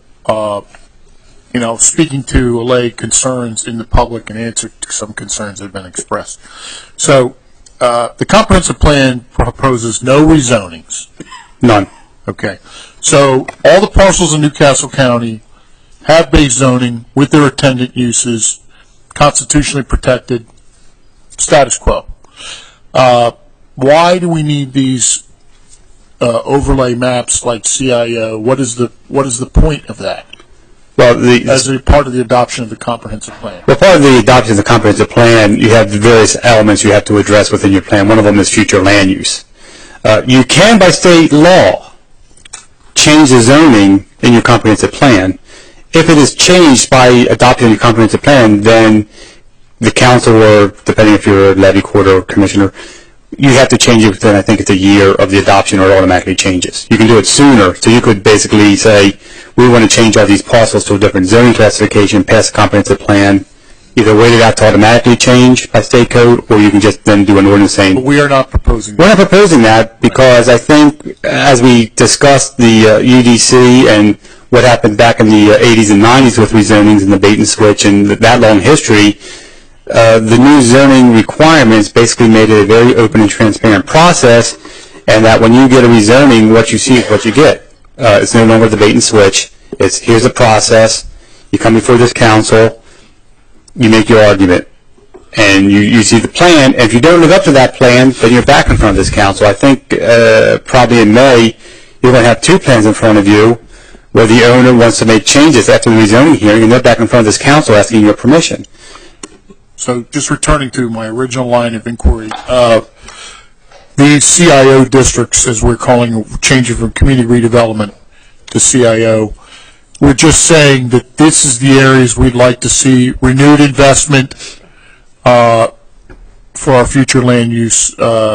speaking to allay concerns in the public and answer to some concerns that have been expressed. So, the comprehensive plan proposes no rezonings. None. Okay. So, all the parcels in Newcastle County have base zoning with their attendant uses, constitutionally protected, status quo. Why do we need these overlay maps like CIO? What is the point of that? Well, as a part of the adoption of the comprehensive plan. Well, part of the adoption of the comprehensive plan, you have the various elements you have to address within your plan. One of them is future land use. You can, by state law, change the zoning in your comprehensive plan. If it is changed by adopting your comprehensive plan, then the council, or depending if you're a levy court or commissioner, you have to change it within, I think it's a year of the adoption, or it automatically changes. You can do it sooner, so you could basically say, we want to change all these parcels to a different zoning classification, pass a comprehensive plan, either wait it out to automatically change by state code, or you can just then do an ordinance saying. But we are not proposing that. We're not proposing that because I think, as we discussed the UDC and what happened back in the 80s and 90s with rezonings and the bait and switch and that long history, the new zoning requirements basically made it a very open and transparent process, and that when you get a rezoning, what you see is what you get. It's no longer the bait and switch. It's here's the process. You come before this council, you make your argument, and you see the plan. And if you don't live up to that plan, then you're back in front of this council. I think probably in May, you're going to have two plans in front of you where the owner wants to make changes after the rezoning hearing, and they're back in front of this council asking your permission. So just returning to my original line of inquiry, the CIO districts, as we're calling, changing from community redevelopment to CIO, we're just saying that this is the areas we'd like to see renewed investment for our future land use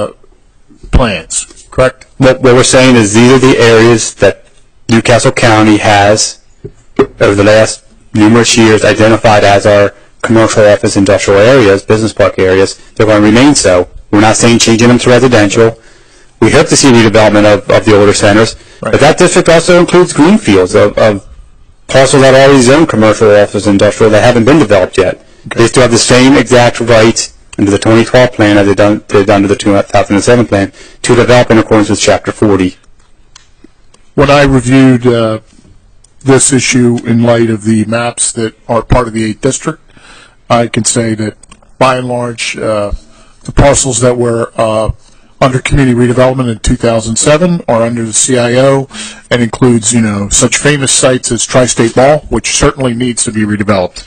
plans, correct? What we're saying is these are the areas that Newcastle County has, over the last numerous years, identified as our commercial office industrial areas, business park areas. They're going to remain so. We're not saying changing them to residential. We hope to see redevelopment of the older centers, right. But that district also includes greenfields of parcels that are already zoned commercial office industrial that haven't been developed yet. Okay. They still have the same exact rights under the 2012 plan as they've done under the 2007 plan to develop in accordance with Chapter 40. When I reviewed this issue in light of the maps that are part of the 8th district, I can say that by and large, the parcels that were under community redevelopment in 2007 are under the CIO, and includes, such famous sites as Tri-State Mall, which certainly needs to be redeveloped.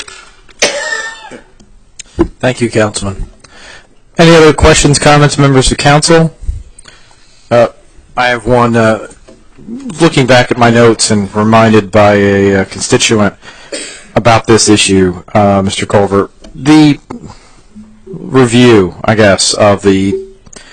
Thank you, Councilman. Any other questions, comments, members of council? I have one. Looking back at my notes and reminded by a constituent about this issue, Mr. Culver, the review, I guess, of the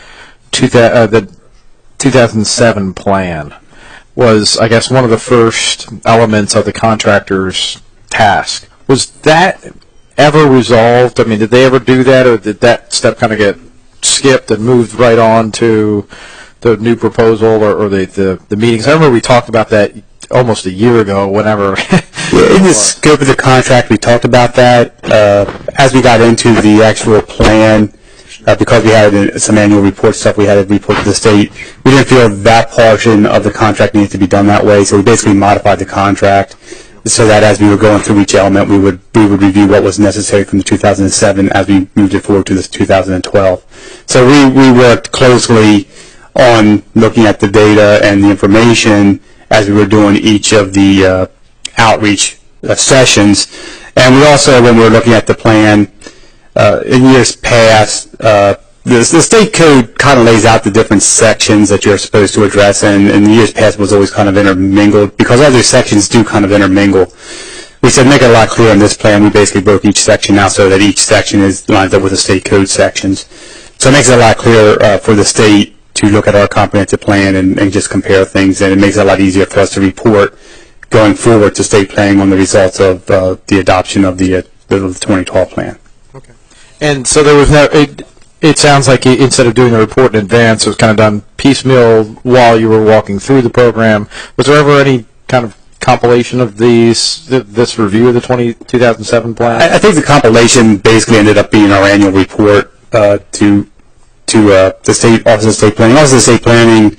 2007 plan was, I guess, one of the first elements of the contractor's task. Was that ever resolved? I mean, did they ever do that, or did that step kind of get skipped and moved right on to the new proposal or the meetings? I remember we talked about that almost a year ago, whenever. In the scope of the contract, we talked about that. As we got into the actual plan, because we had some annual report stuff we had to report to the state, we didn't feel that portion of the contract needed to be done that way, so we basically modified the contract so that as we were going through each element, we would review what was necessary from the 2007 as we moved it forward to this 2012. So we worked closely on looking at the data and the information as we were doing each of the outreach sessions. And we also, when we were looking at the plan, in years past, the state code kind of lays out the different sections that you're supposed to address, and in the years past was always kind of intermingled, because other sections do kind of intermingle. We said make it a lot clearer in this plan. We basically broke each section out so that each section is lined up with the state code sections. So it makes it a lot clearer for the state to look at our comprehensive plan and just compare things, and it makes it a lot easier for us to report going forward to state planning on the results of the adoption of the 2012 plan. Okay. And so there was no, it sounds like instead of doing the report in advance, it was kind of done piecemeal while you were walking through the program. Was there ever any kind of compilation of this review of the 2007 plan? I think the compilation basically ended up being our annual report to the State Office of State Planning. Office of State Planning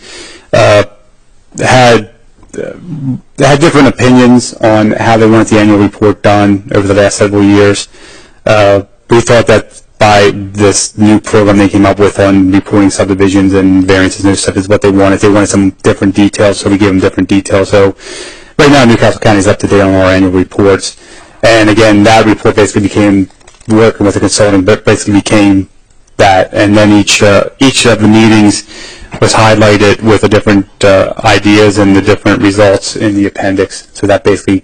had different opinions on how they wanted the annual report done over the last several years. We thought that by this new program they came up with on reporting subdivisions and variances and stuff is what they wanted. They wanted some different details, so we gave them different details. So right now Newcastle County is up to date on our annual reports. And again, that report basically became, working with the consultant, but basically became that. And then each of the meetings was highlighted with the different ideas and the different results in the appendix. So that basically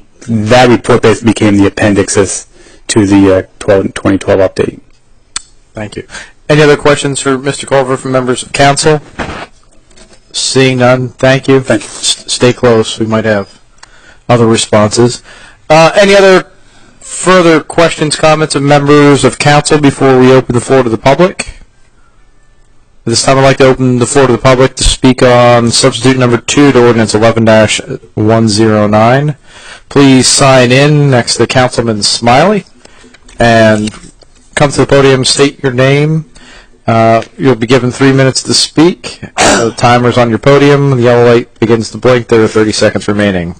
that report basically became the appendixes to the 2012 update. Thank you. Any other questions for Mr. Culver from members of council? Seeing none, thank you. Thank you. Stay close. We might have other responses. Any other further questions, comments of members of council before we open the floor to the public? At this time, I'd like to open the floor to the public to speak on substitute number 2 to ordinance 11-109. Please sign in next to Councilman Smiley and come to the podium, state your name. You'll be given 3 minutes to speak. The timer's on your podium. The yellow light begins to blink. There are 30 seconds remaining.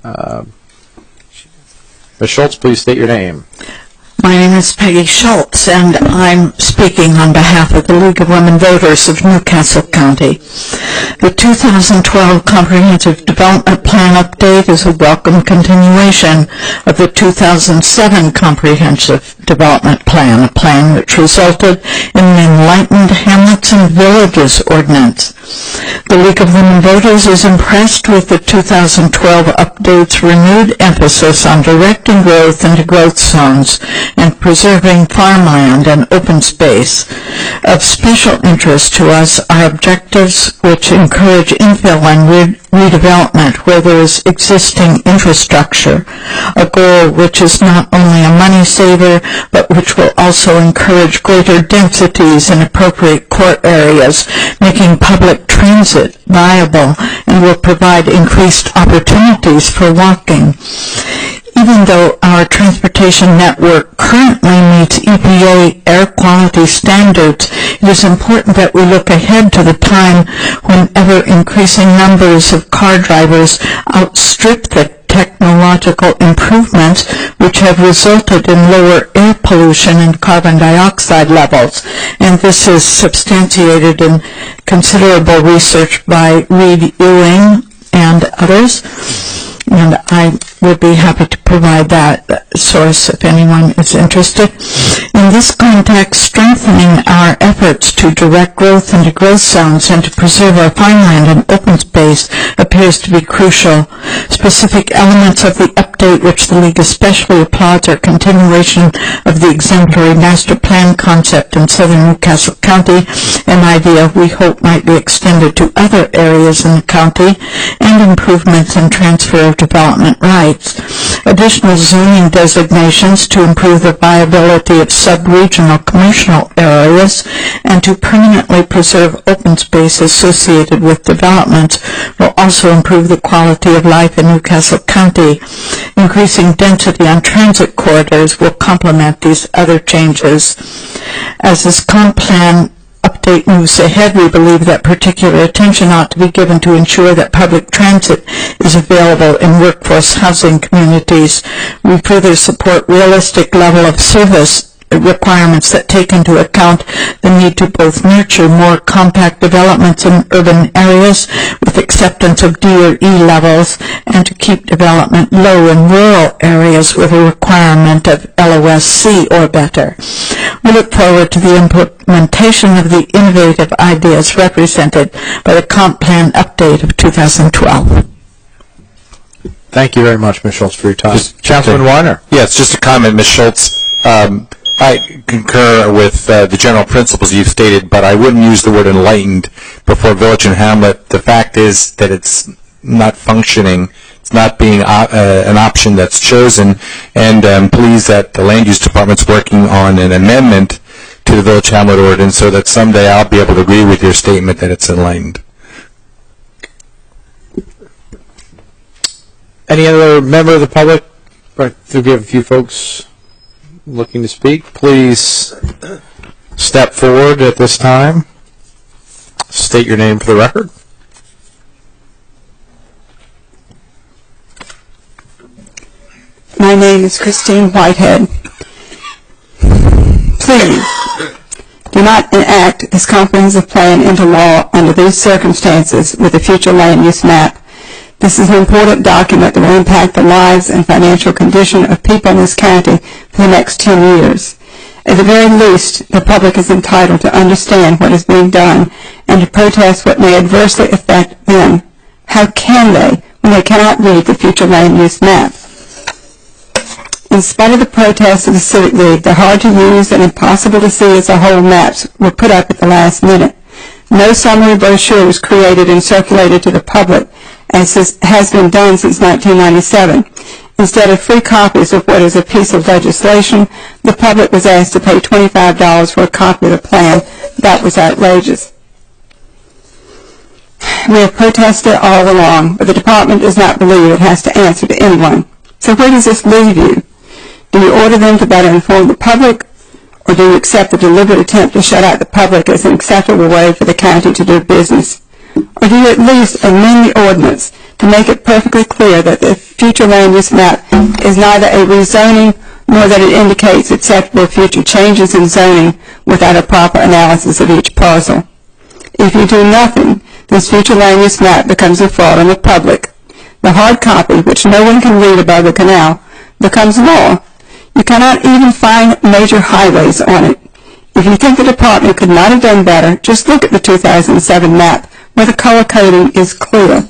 Ms. Schultz, please state your name. My name is Peggy Schultz, and I'm speaking on behalf of the League of Women Voters of Newcastle County. The 2012 Comprehensive Development Plan update is a welcome continuation of the 2007 Comprehensive Development Plan, a plan which resulted in an enlightened Hamlets and Villages ordinance. The League of Women Voters is impressed with the 2012 update's renewed emphasis on directing growth into growth zones and preserving farmland and open space. Of special interest to us are objectives which encourage infill and redevelopment where there is existing infrastructure, a goal which is not only a money saver, but which will also encourage greater densities in appropriate core areas, making public transit viable, and will provide increased opportunities for walking. Even though our transportation network currently meets EPA air quality standards, it is important that we look ahead to the time when ever-increasing numbers of car drivers outstrip the technological improvements which have resulted in lower air pollution and carbon dioxide levels. And this is substantiated in considerable research by Reed Ewing and others. And I would be happy to provide that source if anyone is interested. In this context, strengthening our efforts to direct growth into growth zones and to preserve our farmland and open space appears to be crucial. Specific elements of the update which the League especially applauds are continuation of the exemplary master plan concept in southern Newcastle County, an idea we hope might be extended to other areas in the county, and improvements in transfer of development rights. Additional zoning designations to improve the viability of sub-regional commercial areas and to permanently preserve open space associated with developments will also improve the quality of life in Newcastle County. Increasing density on transit corridors will complement these other changes. As this comp plan update moves ahead, we believe that particular attention ought to be given to ensure that public transit is available in workforce housing communities. We further support realistic level of service requirements that take into account the need to both nurture more compact developments in urban areas with acceptance of D or E levels and to keep development low in rural areas with a requirement of LOS-C or better. We look forward to the implementation of the innovative ideas represented by the comp plan update of 2012. Thank you very much, Ms. Schultz, for your time. Councilman Weiner. Yes, just a comment, Ms. Schultz. I concur with the general principles you've stated, but I wouldn't use the word enlightened before village and hamlet. The fact is that it's not functioning. It's not being an option that's chosen, and I'm pleased that the land use department's working on an amendment to the village hamlet ordinance so that someday I'll be able to agree with your statement that it's enlightened. Any other member of the public? Right, we have a few folks looking to speak. Please step forward at this time. State your name for the record. My name is Christine Whitehead. Please do not enact this comprehensive plan into law under these circumstances with a future land use map. This is an important document that will impact the lives and financial condition of people in this county for the next 10 years. At the very least, the public is entitled to understand what is being done and to protest what may adversely affect them. How can they when they cannot read the future land use map? In spite of the protests of the Civic League, the hard-to-use and impossible-to-see-as-a-whole maps were put up at the last minute. No summary brochure was created and circulated to the public, as has been done since 1997. Instead of free copies of what is a piece of legislation, the public was asked to pay $25 for a copy of the plan. That was outrageous. We have protested all along, but the department does not believe it has to answer to anyone. So where does this leave you? Do you order them to better inform the public, or do you accept the deliberate attempt to shut out the public as an acceptable way for the county to do business? Or do you at least amend the ordinance to make it perfectly clear that the future land use map is neither a rezoning nor that it indicates acceptable future changes in zoning without a proper analysis of each parcel? If you do nothing, this future land use map becomes a fraud on the public. The hard copy, which no one can read above the canal, becomes law. You cannot even find major highways on it. If you think the department could not have done better, just look at the 2007 map, where the color coding is clear.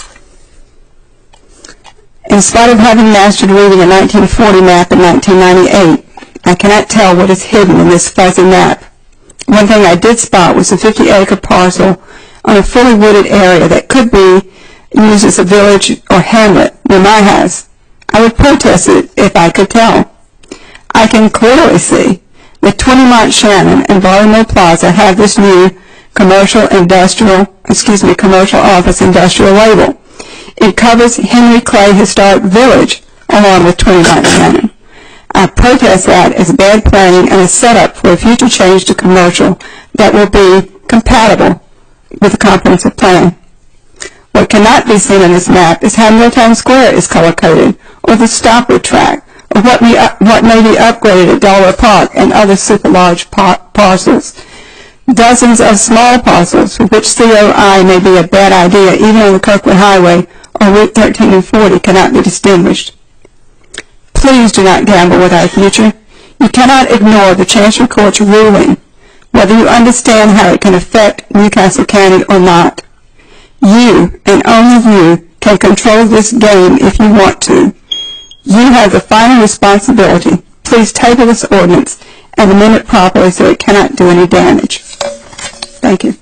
In spite of having mastered reading a 1940 map in 1998, I cannot tell what is hidden in this fuzzy map. One thing I did spot was a 50-acre parcel on a fully wooded area that could be used as a village or hamlet near my house. I would protest it if I could tell. I can clearly see that 20 Mont Shannon and Baltimore Plaza have this new commercial office industrial label. It covers Henry Clay Historic Village along with 20 Mont Shannon. I protest that as bad planning and a setup for a future change to commercial that will be compatible with the comprehensive plan. What cannot be seen on this map is how Milltown Square is color-coded, or the Stoppard track, or what may be upgraded at Dollar Park and other super large parcels. Dozens of small parcels for which COI may be a bad idea even on the Kirkwood Highway or Route 13 and 40 cannot be distinguished. Please do not gamble with our future. You cannot ignore the Chancery Court's ruling, whether you understand how it can affect Newcastle County or not. You, and only you, can control this game if you want to. You have the final responsibility. Please table this ordinance and amend it properly so it cannot do any damage. Thank you.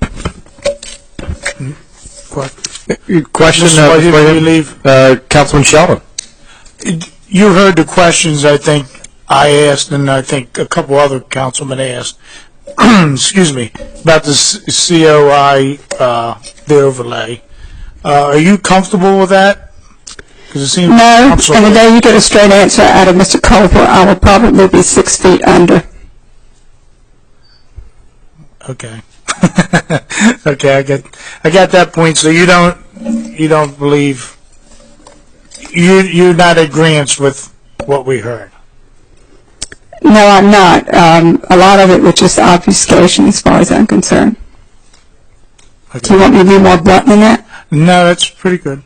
Question, before you leave? Councilman Sheldon. You heard the questions I think I asked, and I think a couple other councilmen asked. Excuse me, about the COI, the overlay. Are you comfortable with that? It seems no, and the day you get a straight answer out of Mr. Culver, I will probably be 6 feet under. Okay. Okay, I got that point. So you don't believe you're not in agreement with what we heard? No, I'm not. A lot of it was just obfuscation as far as I'm concerned. Okay. Do you want me to be more blunt than that? No, that's pretty good.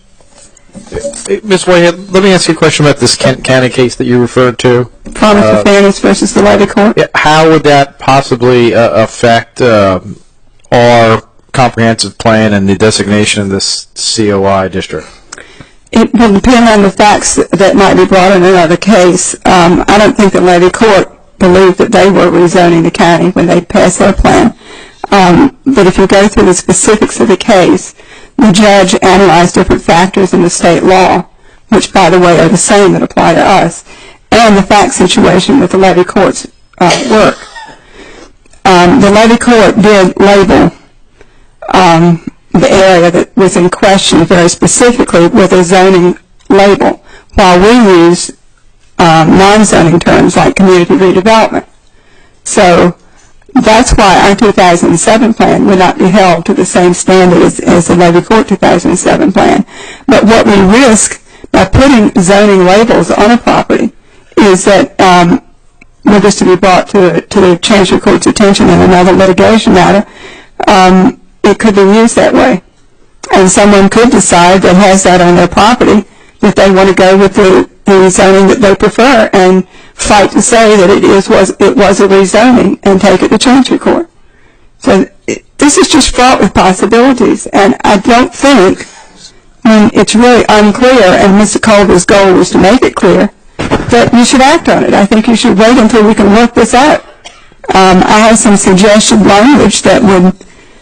Ms. Whitehead, let me ask you a question about this county case that you referred to. Promise of Fairness versus the Levy Court? Yeah, how would that possibly affect our comprehensive plan and the designation of this COI district? It will depend on the facts that might be brought in another case. I don't think the Levy Court believed that they were rezoning the county when they passed their plan. But if you go through the specifics of the case, the judge analyzed different factors in the state law, which, by the way, are the same that apply to us, and the fact situation with the Levy Court's work. The Levy Court did label the area that was in question very specifically with a zoning label, while we use non-zoning terms like community redevelopment. So that's why our 2007 plan would not be held to the same standard as the Levy Court 2007 plan. But what we risk by putting zoning labels on a property is that were this to be brought to the Chancery Court's attention in another litigation matter, it could be used that way. And someone could decide that has that on their property that they want to go with the zoning that they prefer and fight to say that it was a rezoning and take it to Chancery Court. So this is just fraught with possibilities, and I don't think, it's really unclear, and Mr. Culver's goal was to make it clear, that you should act on it. I think you should wait until we can work this out. I have some suggested language that would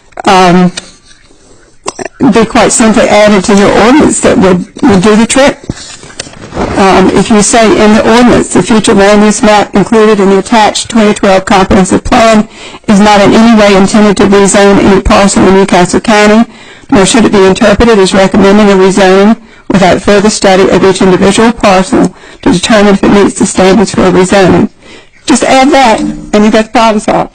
be quite simply added to your ordinance that would do the trick. If you say in the ordinance, the future land use map included in the attached 2012 comprehensive plan is not in any way intended to rezone any parcel in Newcastle County, nor should it be interpreted as recommending a rezoning without further study of each individual parcel to determine if it meets the standards for a rezoning. Just add that, and you've got the problem solved.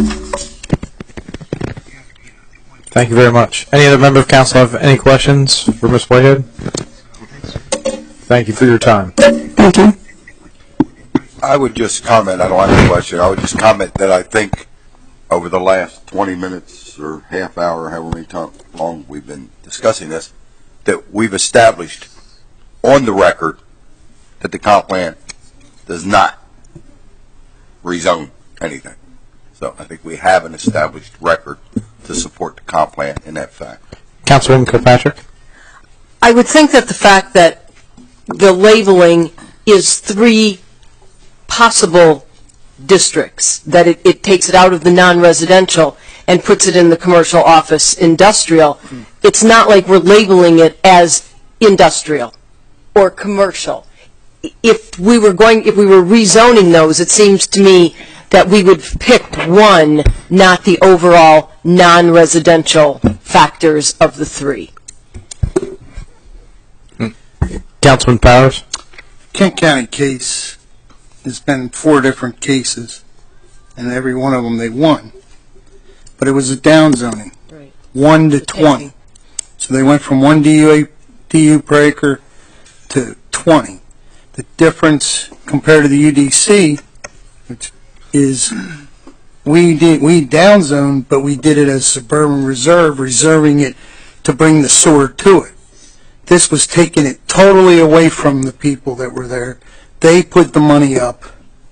Thank you very much. Any other member of council have any questions for Ms. Whitehead? Thank you for your time. Thank you. I would just comment, I don't have a question, I would just comment that I think over the last 20 minutes or half hour, however many long we've been discussing this, that we've established on the record that the comp plan does not rezone anything. So I think we have an established record to support the comp plan in that fact. Councilwoman Kilpatrick? I would think that the fact that the labeling is 3 possible districts, that it takes it out of the non-residential and puts it in the commercial, office, industrial. It's not like we're labeling it as industrial or commercial. If we were rezoning those, it seems to me that we would pick one, not the overall non-residential factors of the 3. Councilman Powers? Kent County case has been 4 different cases, and every one of them they won. But it was a downzoning, 1 to 20. So they went from 1 DU per acre to 20. The difference compared to the UDC, which is we downzoned, but we did it as suburban reserve, reserving it to bring the sewer to it. This was taking it totally away from the people that were there. They put the money up,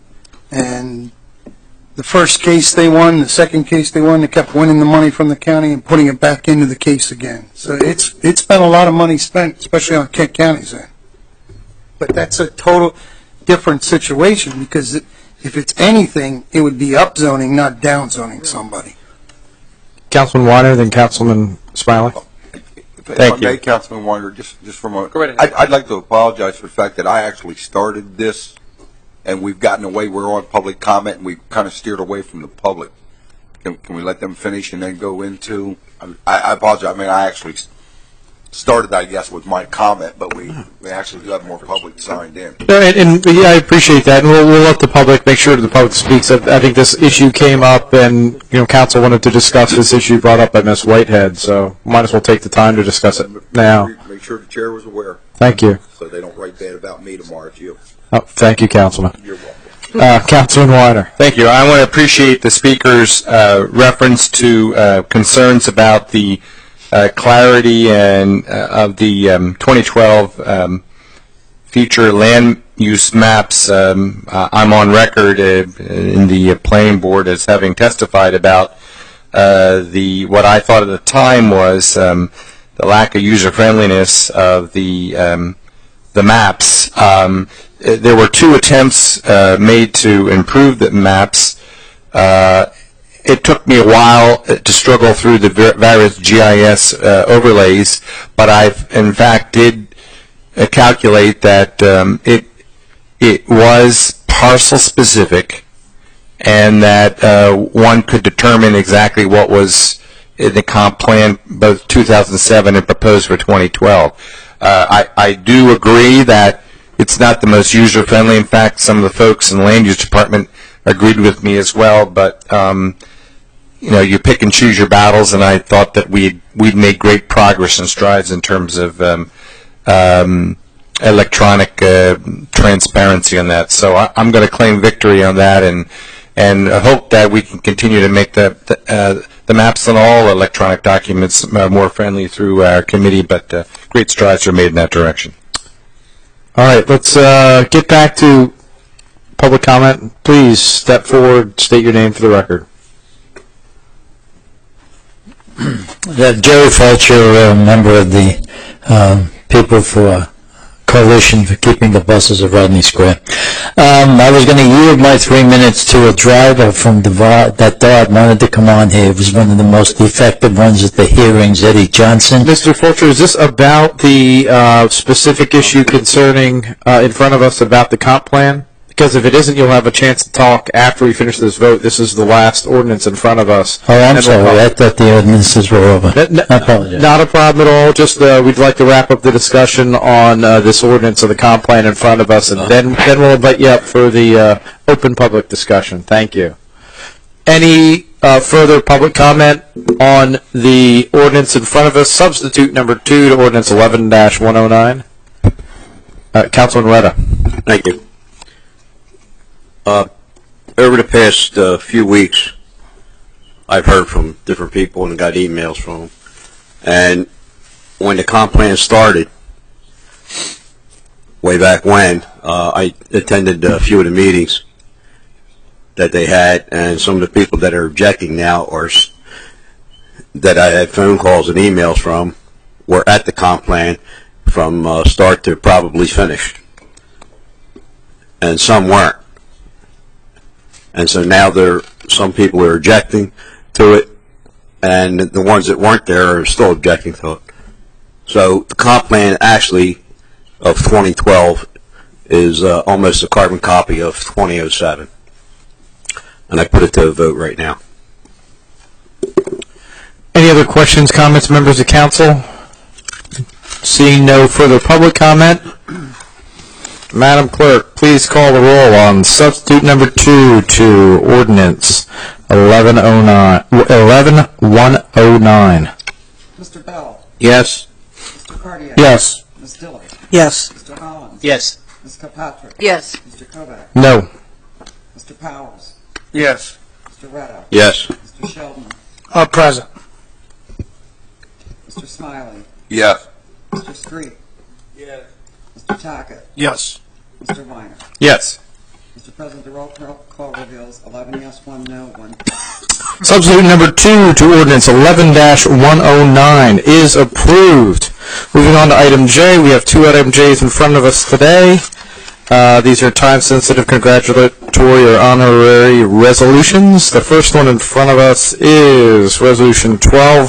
and the first case they won, the second case they won, they kept winning the money from the county and putting it back into the case again. So it's been a lot of money spent, especially on Kent County's end. But that's a total different situation, because if it's anything, it would be upzoning, not downzoning somebody. Councilman Weiner, then Councilman Smiley. Thank you. Councilman Weiner, just from a, I'd like to apologize for the fact that I actually started this, and we've gotten away. We're on public comment, and we've kind of steered away from the public. Can we let them finish and then go into? I apologize. I mean, I actually started, I guess, with my comment, but we actually do have more public signed in. And yeah, I appreciate that, and we'll let the public make sure the public speaks. I think this issue came up, and council wanted to discuss this issue brought up by Ms. Whitehead, so might as well take the time to discuss it now. Make sure the chair was aware. Thank you. So they don't write bad about me tomorrow. It's you. Oh, thank you, Councilman. You're welcome. Councilman Weiner. Thank you. I want to appreciate the speaker's reference to concerns about the clarity and of the 2012 future land use maps. I'm on record in the planning board as having testified about what I thought at the time was the lack of user friendliness of the maps. There were 2 attempts made to improve the maps. It took me a while to struggle through the various GIS overlays, but in fact did calculate that it was parcel specific, and that one could determine exactly what was in the comp plan, both 2007 and proposed for 2012. I do agree that it's not the most user friendly. In fact, some of the folks in the land use department agreed with me as well, but you pick and choose your battles, and I thought that we'd made great progress and strides in terms of electronic transparency on that. So I'm going to claim victory on that, and hope that we can continue to make the maps on all electronic documents more friendly through our committee. But great strides are made in that direction. All right, let's get back to public comment. Please step forward, state your name for the record. Jerry Fulcher, member of the People for Coalition for Keeping the Buses at Rodney Square. I was going to yield my 3 minutes to a driver from that thought wanted to come on here. He was one of the most effective ones at the hearings, Eddie Johnson. Mr. Fulcher, is this about the specific issue concerning in front of us about the comp plan? Because if it isn't, you'll have a chance to talk after we finish this vote. This is the last ordinance in front of us. Oh, I'm sorry. I thought the ordinances were over. I apologize. Not a problem at all. Just we'd like to wrap up the discussion on this ordinance of the comp plan in front of us, and then we'll invite you up for the open public discussion. Thank you. Any further public comment on the ordinance in front of us? Substitute number 2 to ordinance 11-109. Councilman Retta. Thank you. Over the past few weeks, I've heard from different people and got emails from them. And when the comp plan started, way back when, I attended a few of the meetings that they had, and some of the people that are objecting now, or that I had phone calls and emails from, were at the comp plan from start to probably finish. And some weren't. And so now some people are objecting to it, and the ones that weren't there are still objecting to it. So the comp plan actually of 2012 is almost a carbon copy of 2007. And I put it to a vote right now. Any other questions, comments, members of council? Seeing no further public comment, Madam Clerk, please call the roll on substitute number 2 to ordinance 11-109. Mr. Bell? Yes. Mr. Cartier? Yes. Ms. Dillard? Yes. Mr. Hollins? Yes. Ms. Kilpatrick? Yes. Mr. Kovac? No. Mr. Powers? Yes. Mr. Retta? Yes. Mr. Sheldon? Present. Mr. Smiley? Yes. Mr. Street? Yes. Mr. Tackett? Yes. Mr. Weiner? Yes. Mr. President, the roll call reveals 11 yes, 1 no, 1. Substitute number 2 to ordinance 11-109 is approved. Moving on to item J, we have 2 item J's in front of us today. These are time-sensitive congratulatory or honorary resolutions. The first one in front of us is Resolution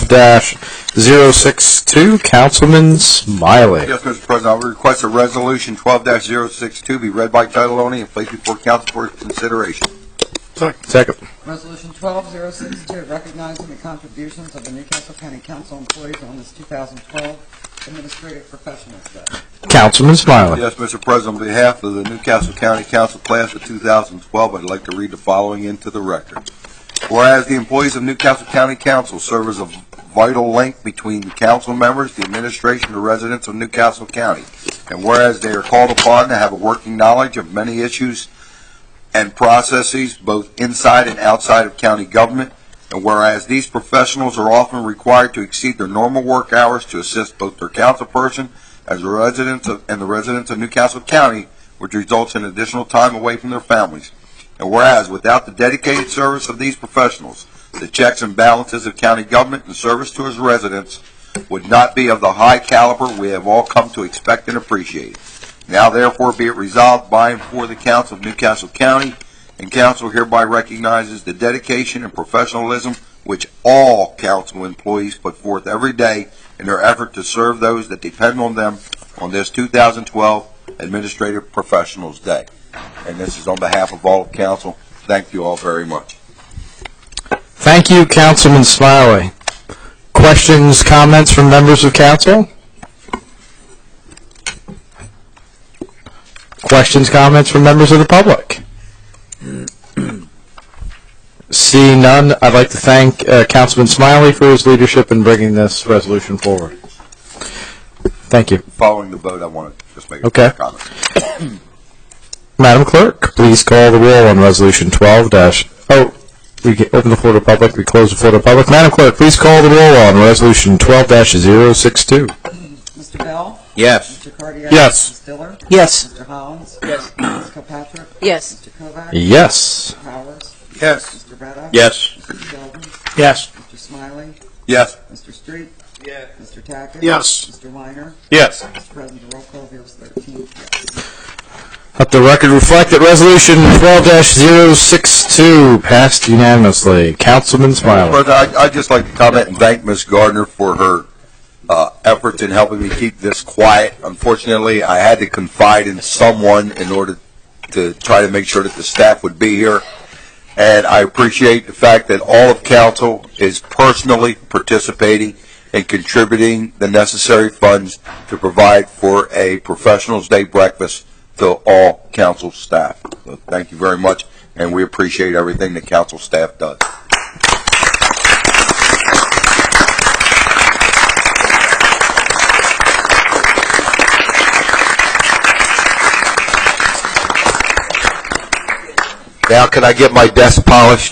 12-062. Councilman Smiley. Yes, Mr. President, I would request a resolution 12-062 be read by title only and placed before council for consideration. Second. Resolution 12062, recognizing the contributions of the Newcastle County Council employees on this 2012 Administrative Professionals Day. Councilman Smiley. Yes, Mr. President, on behalf of the Newcastle County Council class of 2012, I'd like to read the following into the record. Whereas the employees of Newcastle County Council serve as a vital link between the council members, the administration, and residents of Newcastle County, and whereas they are called upon to have a working knowledge of many issues and processes both inside and outside of county government, and whereas these professionals are often required to exceed their normal work hours to assist both their councilperson as the residents of Newcastle County, which results in additional time away from their families. And whereas without the dedicated service of these professionals, the checks and balances of county government and service to its residents would not be of the high caliber we have all come to expect and appreciate. Now therefore be it resolved by and for the Council of Newcastle County, and Council hereby recognizes the dedication and professionalism which all Council employees put forth every day in their effort to serve those that depend on them on this 2012 Administrative Professionals Day. And this is on behalf of all of Council. Thank you all very much. Thank you, Councilman Smiley. Questions, comments from members of council? Questions, comments from members of the public? Seeing none, I'd like to thank Councilman Smiley for his leadership in bringing this resolution forward. Thank you. Following the vote, I want to just make a Okay. comment. Madam Clerk, please call the roll on Resolution 12 we open the floor to public, we close the floor to public. Madam Clerk, please call the roll on Resolution 12-062. Mr. Bell? Yes. Mr. Cartier? Yes. Ms. Dillard? Yes. Mr. Hollins? Yes. Ms. Kilpatrick? Yes. Mr. Kovac? Yes. Mr. Powers? Yes. Mr. Retta? Yes. Mr. Sheldon? Yes. Mr. Smiley? Yes. Mr. Street? Yes. Mr. Tackett? Yes. Mr. Weiner? Yes. Mr. President, the roll call reveals 13 yes. Let the record reflect that Resolution 12-062 passed unanimously. Councilman Smiley. President, I'd just like to comment and thank Ms. Gardner for her efforts in helping me keep this quiet. Unfortunately, I had to confide in someone in order to try to make sure that the staff would be here. And I appreciate the fact that all of council is personally participating and contributing the necessary funds to provide for a Professionals Day breakfast to all council staff. So thank you very much, and we appreciate everything that council staff does. Now, can I get my desk polished?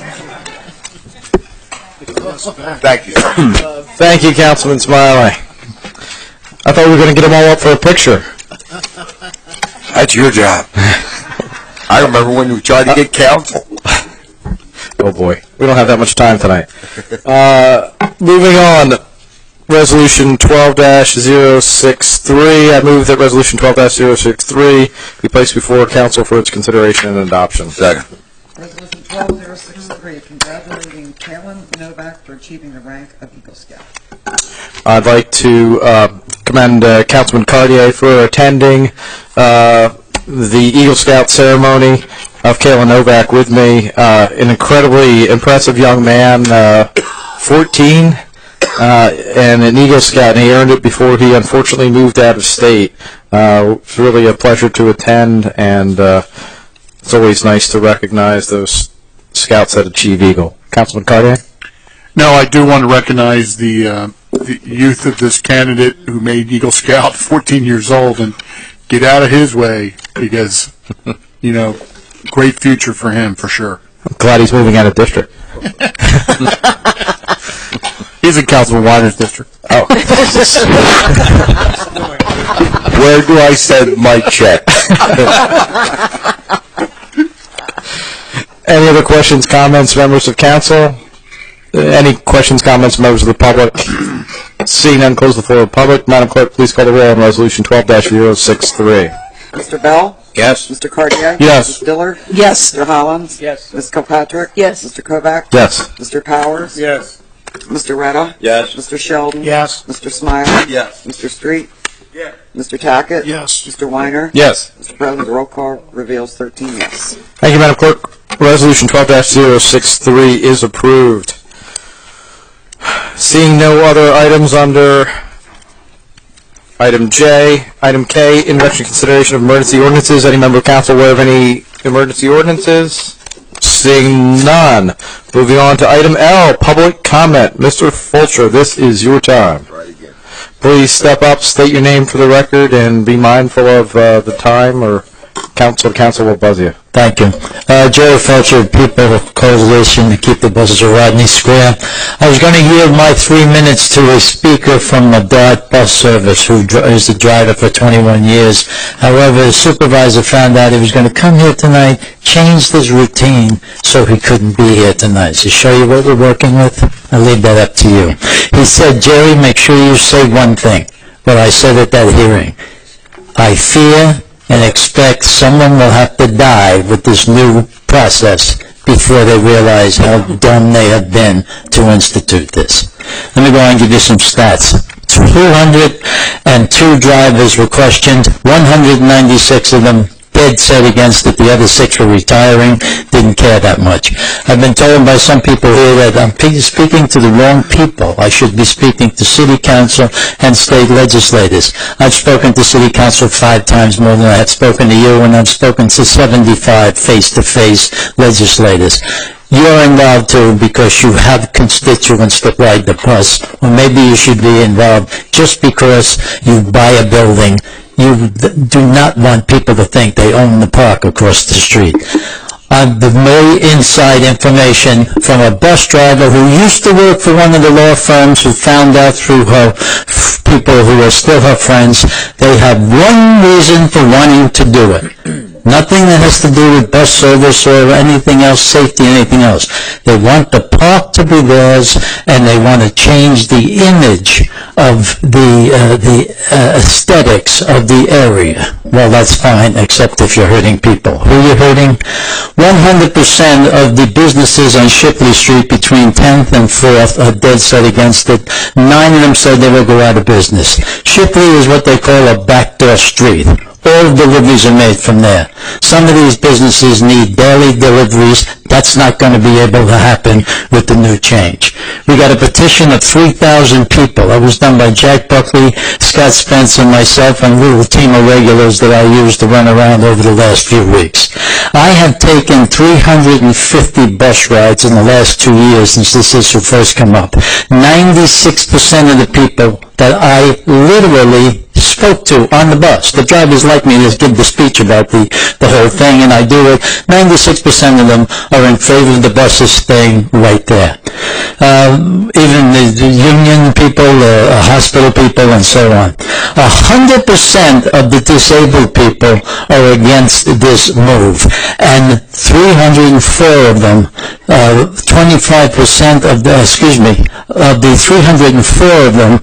Thank you. Thank you, Councilman Smiley. I thought we were going to get them all up for a picture. That's your job. I remember when we tried to get council. Oh boy, we don't have that much time tonight. Moving on, Resolution 12-063. I move that Resolution 12-063 be placed before council for its consideration and adoption. Second. Resolution 12063, congratulating Kaylin Novak for achieving the rank of Eagle Scout. I'd like to commend Councilman Cartier for attending the Eagle Scout ceremony of Kaylin Novak with me. An incredibly impressive young man, 14, and an Eagle Scout, and he earned it before he unfortunately moved out of state. It's really a pleasure to attend, and it's always nice to recognize those scouts that achieve Eagle. Councilman Cartier? No, I do want to recognize the youth of this candidate who made Eagle Scout 14 years old and get out of his way because, you know, great future for him for sure. I'm glad he's moving out of district. He's in Councilman Weiner's district. Oh. Where do I send my check? Any other questions, comments, members of council? Any questions, comments, members of the public? Seeing none, close the floor to the public. Madam Clerk, please call the roll on Resolution 12-063. Mr. Bell? Yes. Mr. Cartier? Yes. Ms. Diller? Yes. Mr. Hollins? Yes. Ms. Kilpatrick? Yes. Mr. Kovac? Yes. Mr. Powers? Yes. Mr. Retta? Yes. Mr. Sheldon? Yes. Mr. Smiley? Yes. Mr. Street? Yes. Mr. Tackett? Yes. Mr. Weiner? Yes. Mr. President, the roll call reveals 13 yes. Thank you, Madam Clerk. Resolution 12-063 is approved. Seeing no other items under item J, item K, introduction and consideration of emergency ordinances. Any member of council aware of any emergency ordinances? Seeing none. Moving on to item L, public comment. Mr. Fulcher, this is your time. Please step up, state your name for the record, and be mindful of the time, or council will buzz you. Thank you. Jerry Felcher, People Coalition to Keep the Buses at Rodney Square. I was going to yield my 3 minutes to a speaker from the DART bus service who is the driver for 21 years. However, his supervisor found out he was going to come here tonight, changed his routine so he couldn't be here tonight. To show you what we're working with, I'll leave that up to you. He said, Jerry, make sure you say one thing. Well, I said at that hearing, I fear and expect someone will have to die with this new process before they realize how dumb they have been to institute this. Let me go and give you some stats. 202 drivers were questioned, 196 of them dead set against it, the other 6 were retiring, didn't care that much. I've been told by some people here that I'm speaking to the wrong people. I should be speaking to city council and state legislators. I've spoken to city council 5 times more than I have spoken to you, and I've spoken to 75 face-to-face legislators. You're involved too because you have constituents that ride the bus, or maybe you should be involved just because you buy a building. You do not want people to think they own the park across the street. The very inside information from a bus driver who used to work for one of the law firms, who found out through her people who are still her friends, they have one reason for wanting to do it. Nothing that has to do with bus service or anything else, safety, anything else. They want the park to be theirs, and they want to change the image of the aesthetics of the area. Well, that's fine, except if you're hurting people. Who are you hurting? 100% of the businesses on Shipley Street between 10th and 4th are dead set against it. 9 of them said they will go out of business. Shipley is what they call a backdoor street. All deliveries are made from there. Some of these businesses need daily deliveries. That's not going to be able to happen with the new change. We got a petition of 3,000 people. That was done by Jack Buckley, Scott Spence, and myself, and a little team of regulars that I used to run around over the last few weeks. I have taken 350 bus rides in the last 2 years since this issue first came up. 96% of the people that I literally spoke to on the bus. The drivers like me to give the speech about the whole thing, and I do it. 96% of them are in favor of the buses staying right there. Even the union people, hospital people, and so on. 100% of the disabled people are against this move, and 304 of them, 25% of the, of the 304 of them,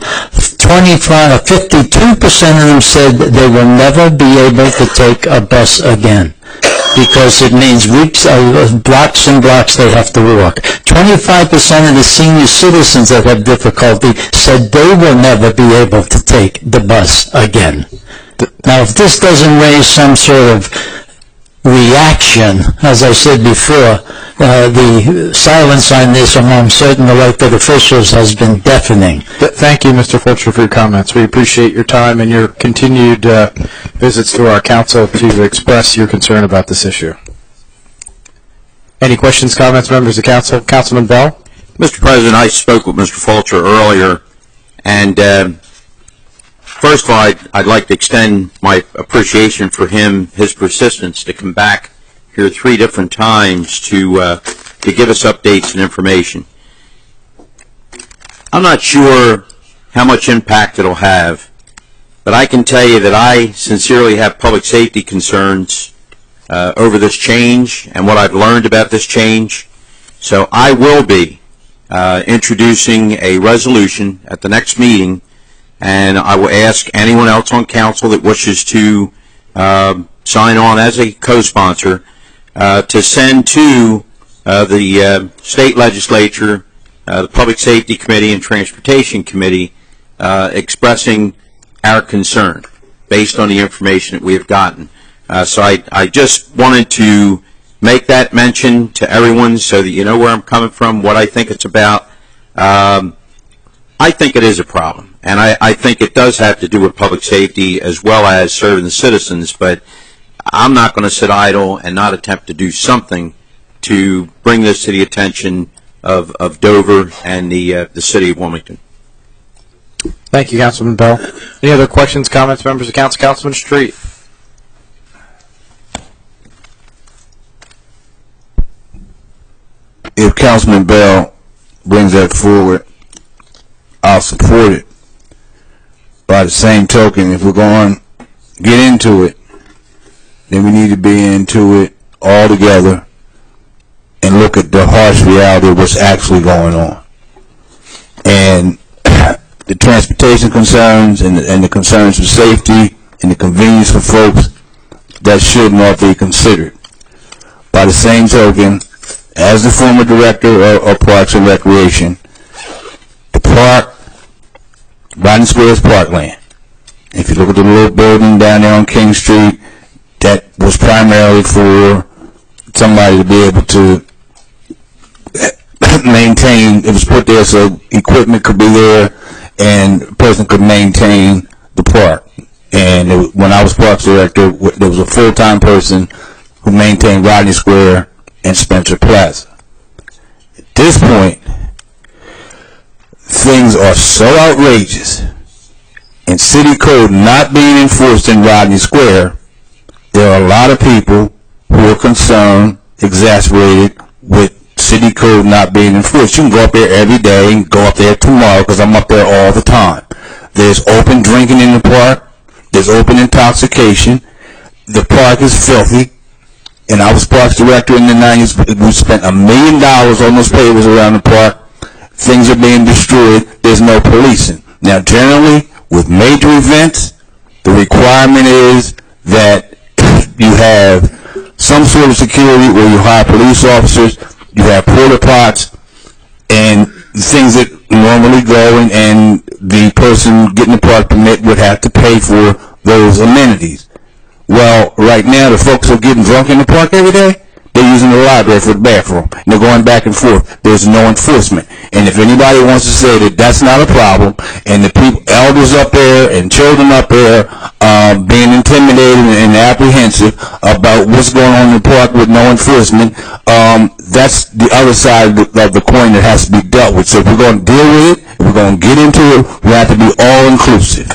52% of them said they will never be able to take a bus again, because it means weeks, blocks and blocks they have to walk. 25% of the senior citizens that have difficulty said they will never be able to take the bus again. Now, if this doesn't raise some sort of reaction, as I said before, the silence on this among certain elected officials has been deafening. Thank you, Mr. Fulcher, for your comments. We appreciate your time and your continued visits to our council to express your concern about this issue. Any questions, comments, members of council? Councilman Bell? Mr. President, I spoke with Mr. Fulcher earlier, and first of all, I'd like to extend my appreciation for him, his persistence to come back here 3 different times to give us updates and information. I'm not sure how much impact it'll have, but I can tell you that I sincerely have public safety concerns over this change and what I've learned about this change. So I will be introducing a resolution at the next meeting, and I will ask anyone else on council that wishes to sign on as a co-sponsor to send to the state legislature, the Public Safety Committee and Transportation Committee, expressing our concern based on the information that we have gotten. So I just wanted to make that mention to everyone so that you know where I'm coming from, what I think it's about. I think it is a problem, and I think it does have to do with public safety as well as serving the citizens, but I'm not going to sit idle and not attempt to do something to bring this to the attention of Dover and the city of Wilmington. Thank you, Councilman Bell. Any other questions, comments, members of council? Councilman Street. If Councilman Bell brings that forward, I'll support it. By the same token, if we're going to get into it, then we need to be into it all together and look at the harsh reality of what's actually going on. And the transportation concerns and the concerns for safety and the convenience for folks, that should not be considered. By the same token, as the former director of Parks and Recreation, the park, Rodney Square is parkland. If you look at the little building down there on King Street, that was primarily for somebody to be able to maintain. It was put there so equipment could be there and a person could maintain the park. And when I was Parks Director, there was a full-time person who maintained Rodney Square and Spencer Plaza. At this point, things are so outrageous and city code not being enforced in Rodney Square, there are a lot of people who are concerned, exasperated with city code not being enforced. You can go up there every day and go up there tomorrow because I'm up there all the time. There's open drinking in the park. There's open intoxication. The park is filthy. And I was Parks Director in the 90s. We spent $1 million on those pavers around the park. things are being destroyed, there's no policing. Now, generally, with major events, the requirement is that you have some sort of security where you hire police officers, you have porta pots, and things that normally go, and the person getting the park permit would have to pay for those amenities. Well, right now, the folks are getting drunk in the park every day. They're using the library for the bathroom, and they're going back and forth. There's no enforcement. And if anybody wants to say that that's not a problem, and the people, elders up there and children up there, being intimidated and apprehensive about what's going on in the park with no enforcement, that's the other side of the coin that has to be dealt with. So if we're going to deal with it, if we're going to get into it, we have to be all inclusive.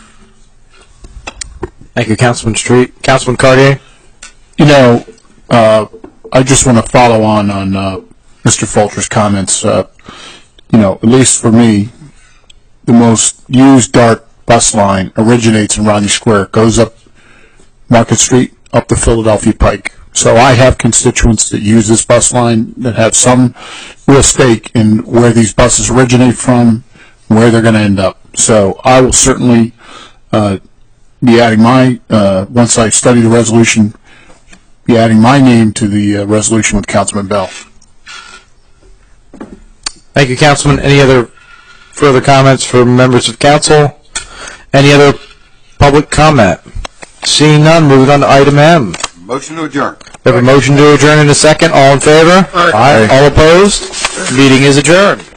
Thank you, Councilman Street. Councilman Cartier? You know, I just want to follow on Mr. Fulcher's comments. You know, at least for me, the most used DART bus line originates in Rodney Square, goes up Market Street, up to Philadelphia Pike. So I have constituents that use this bus line that have some real stake in where these buses originate from, where they're going to end up. So I will certainly be adding my, once I study the resolution, be adding my name to the resolution with Councilman Bell. Thank you, Councilman. Any other further comments from members of council? Any other public comment? Seeing none, moving on to item M. Motion to adjourn. We have a motion to adjourn in a second. All in favor? Aye. All opposed? Meeting is adjourned.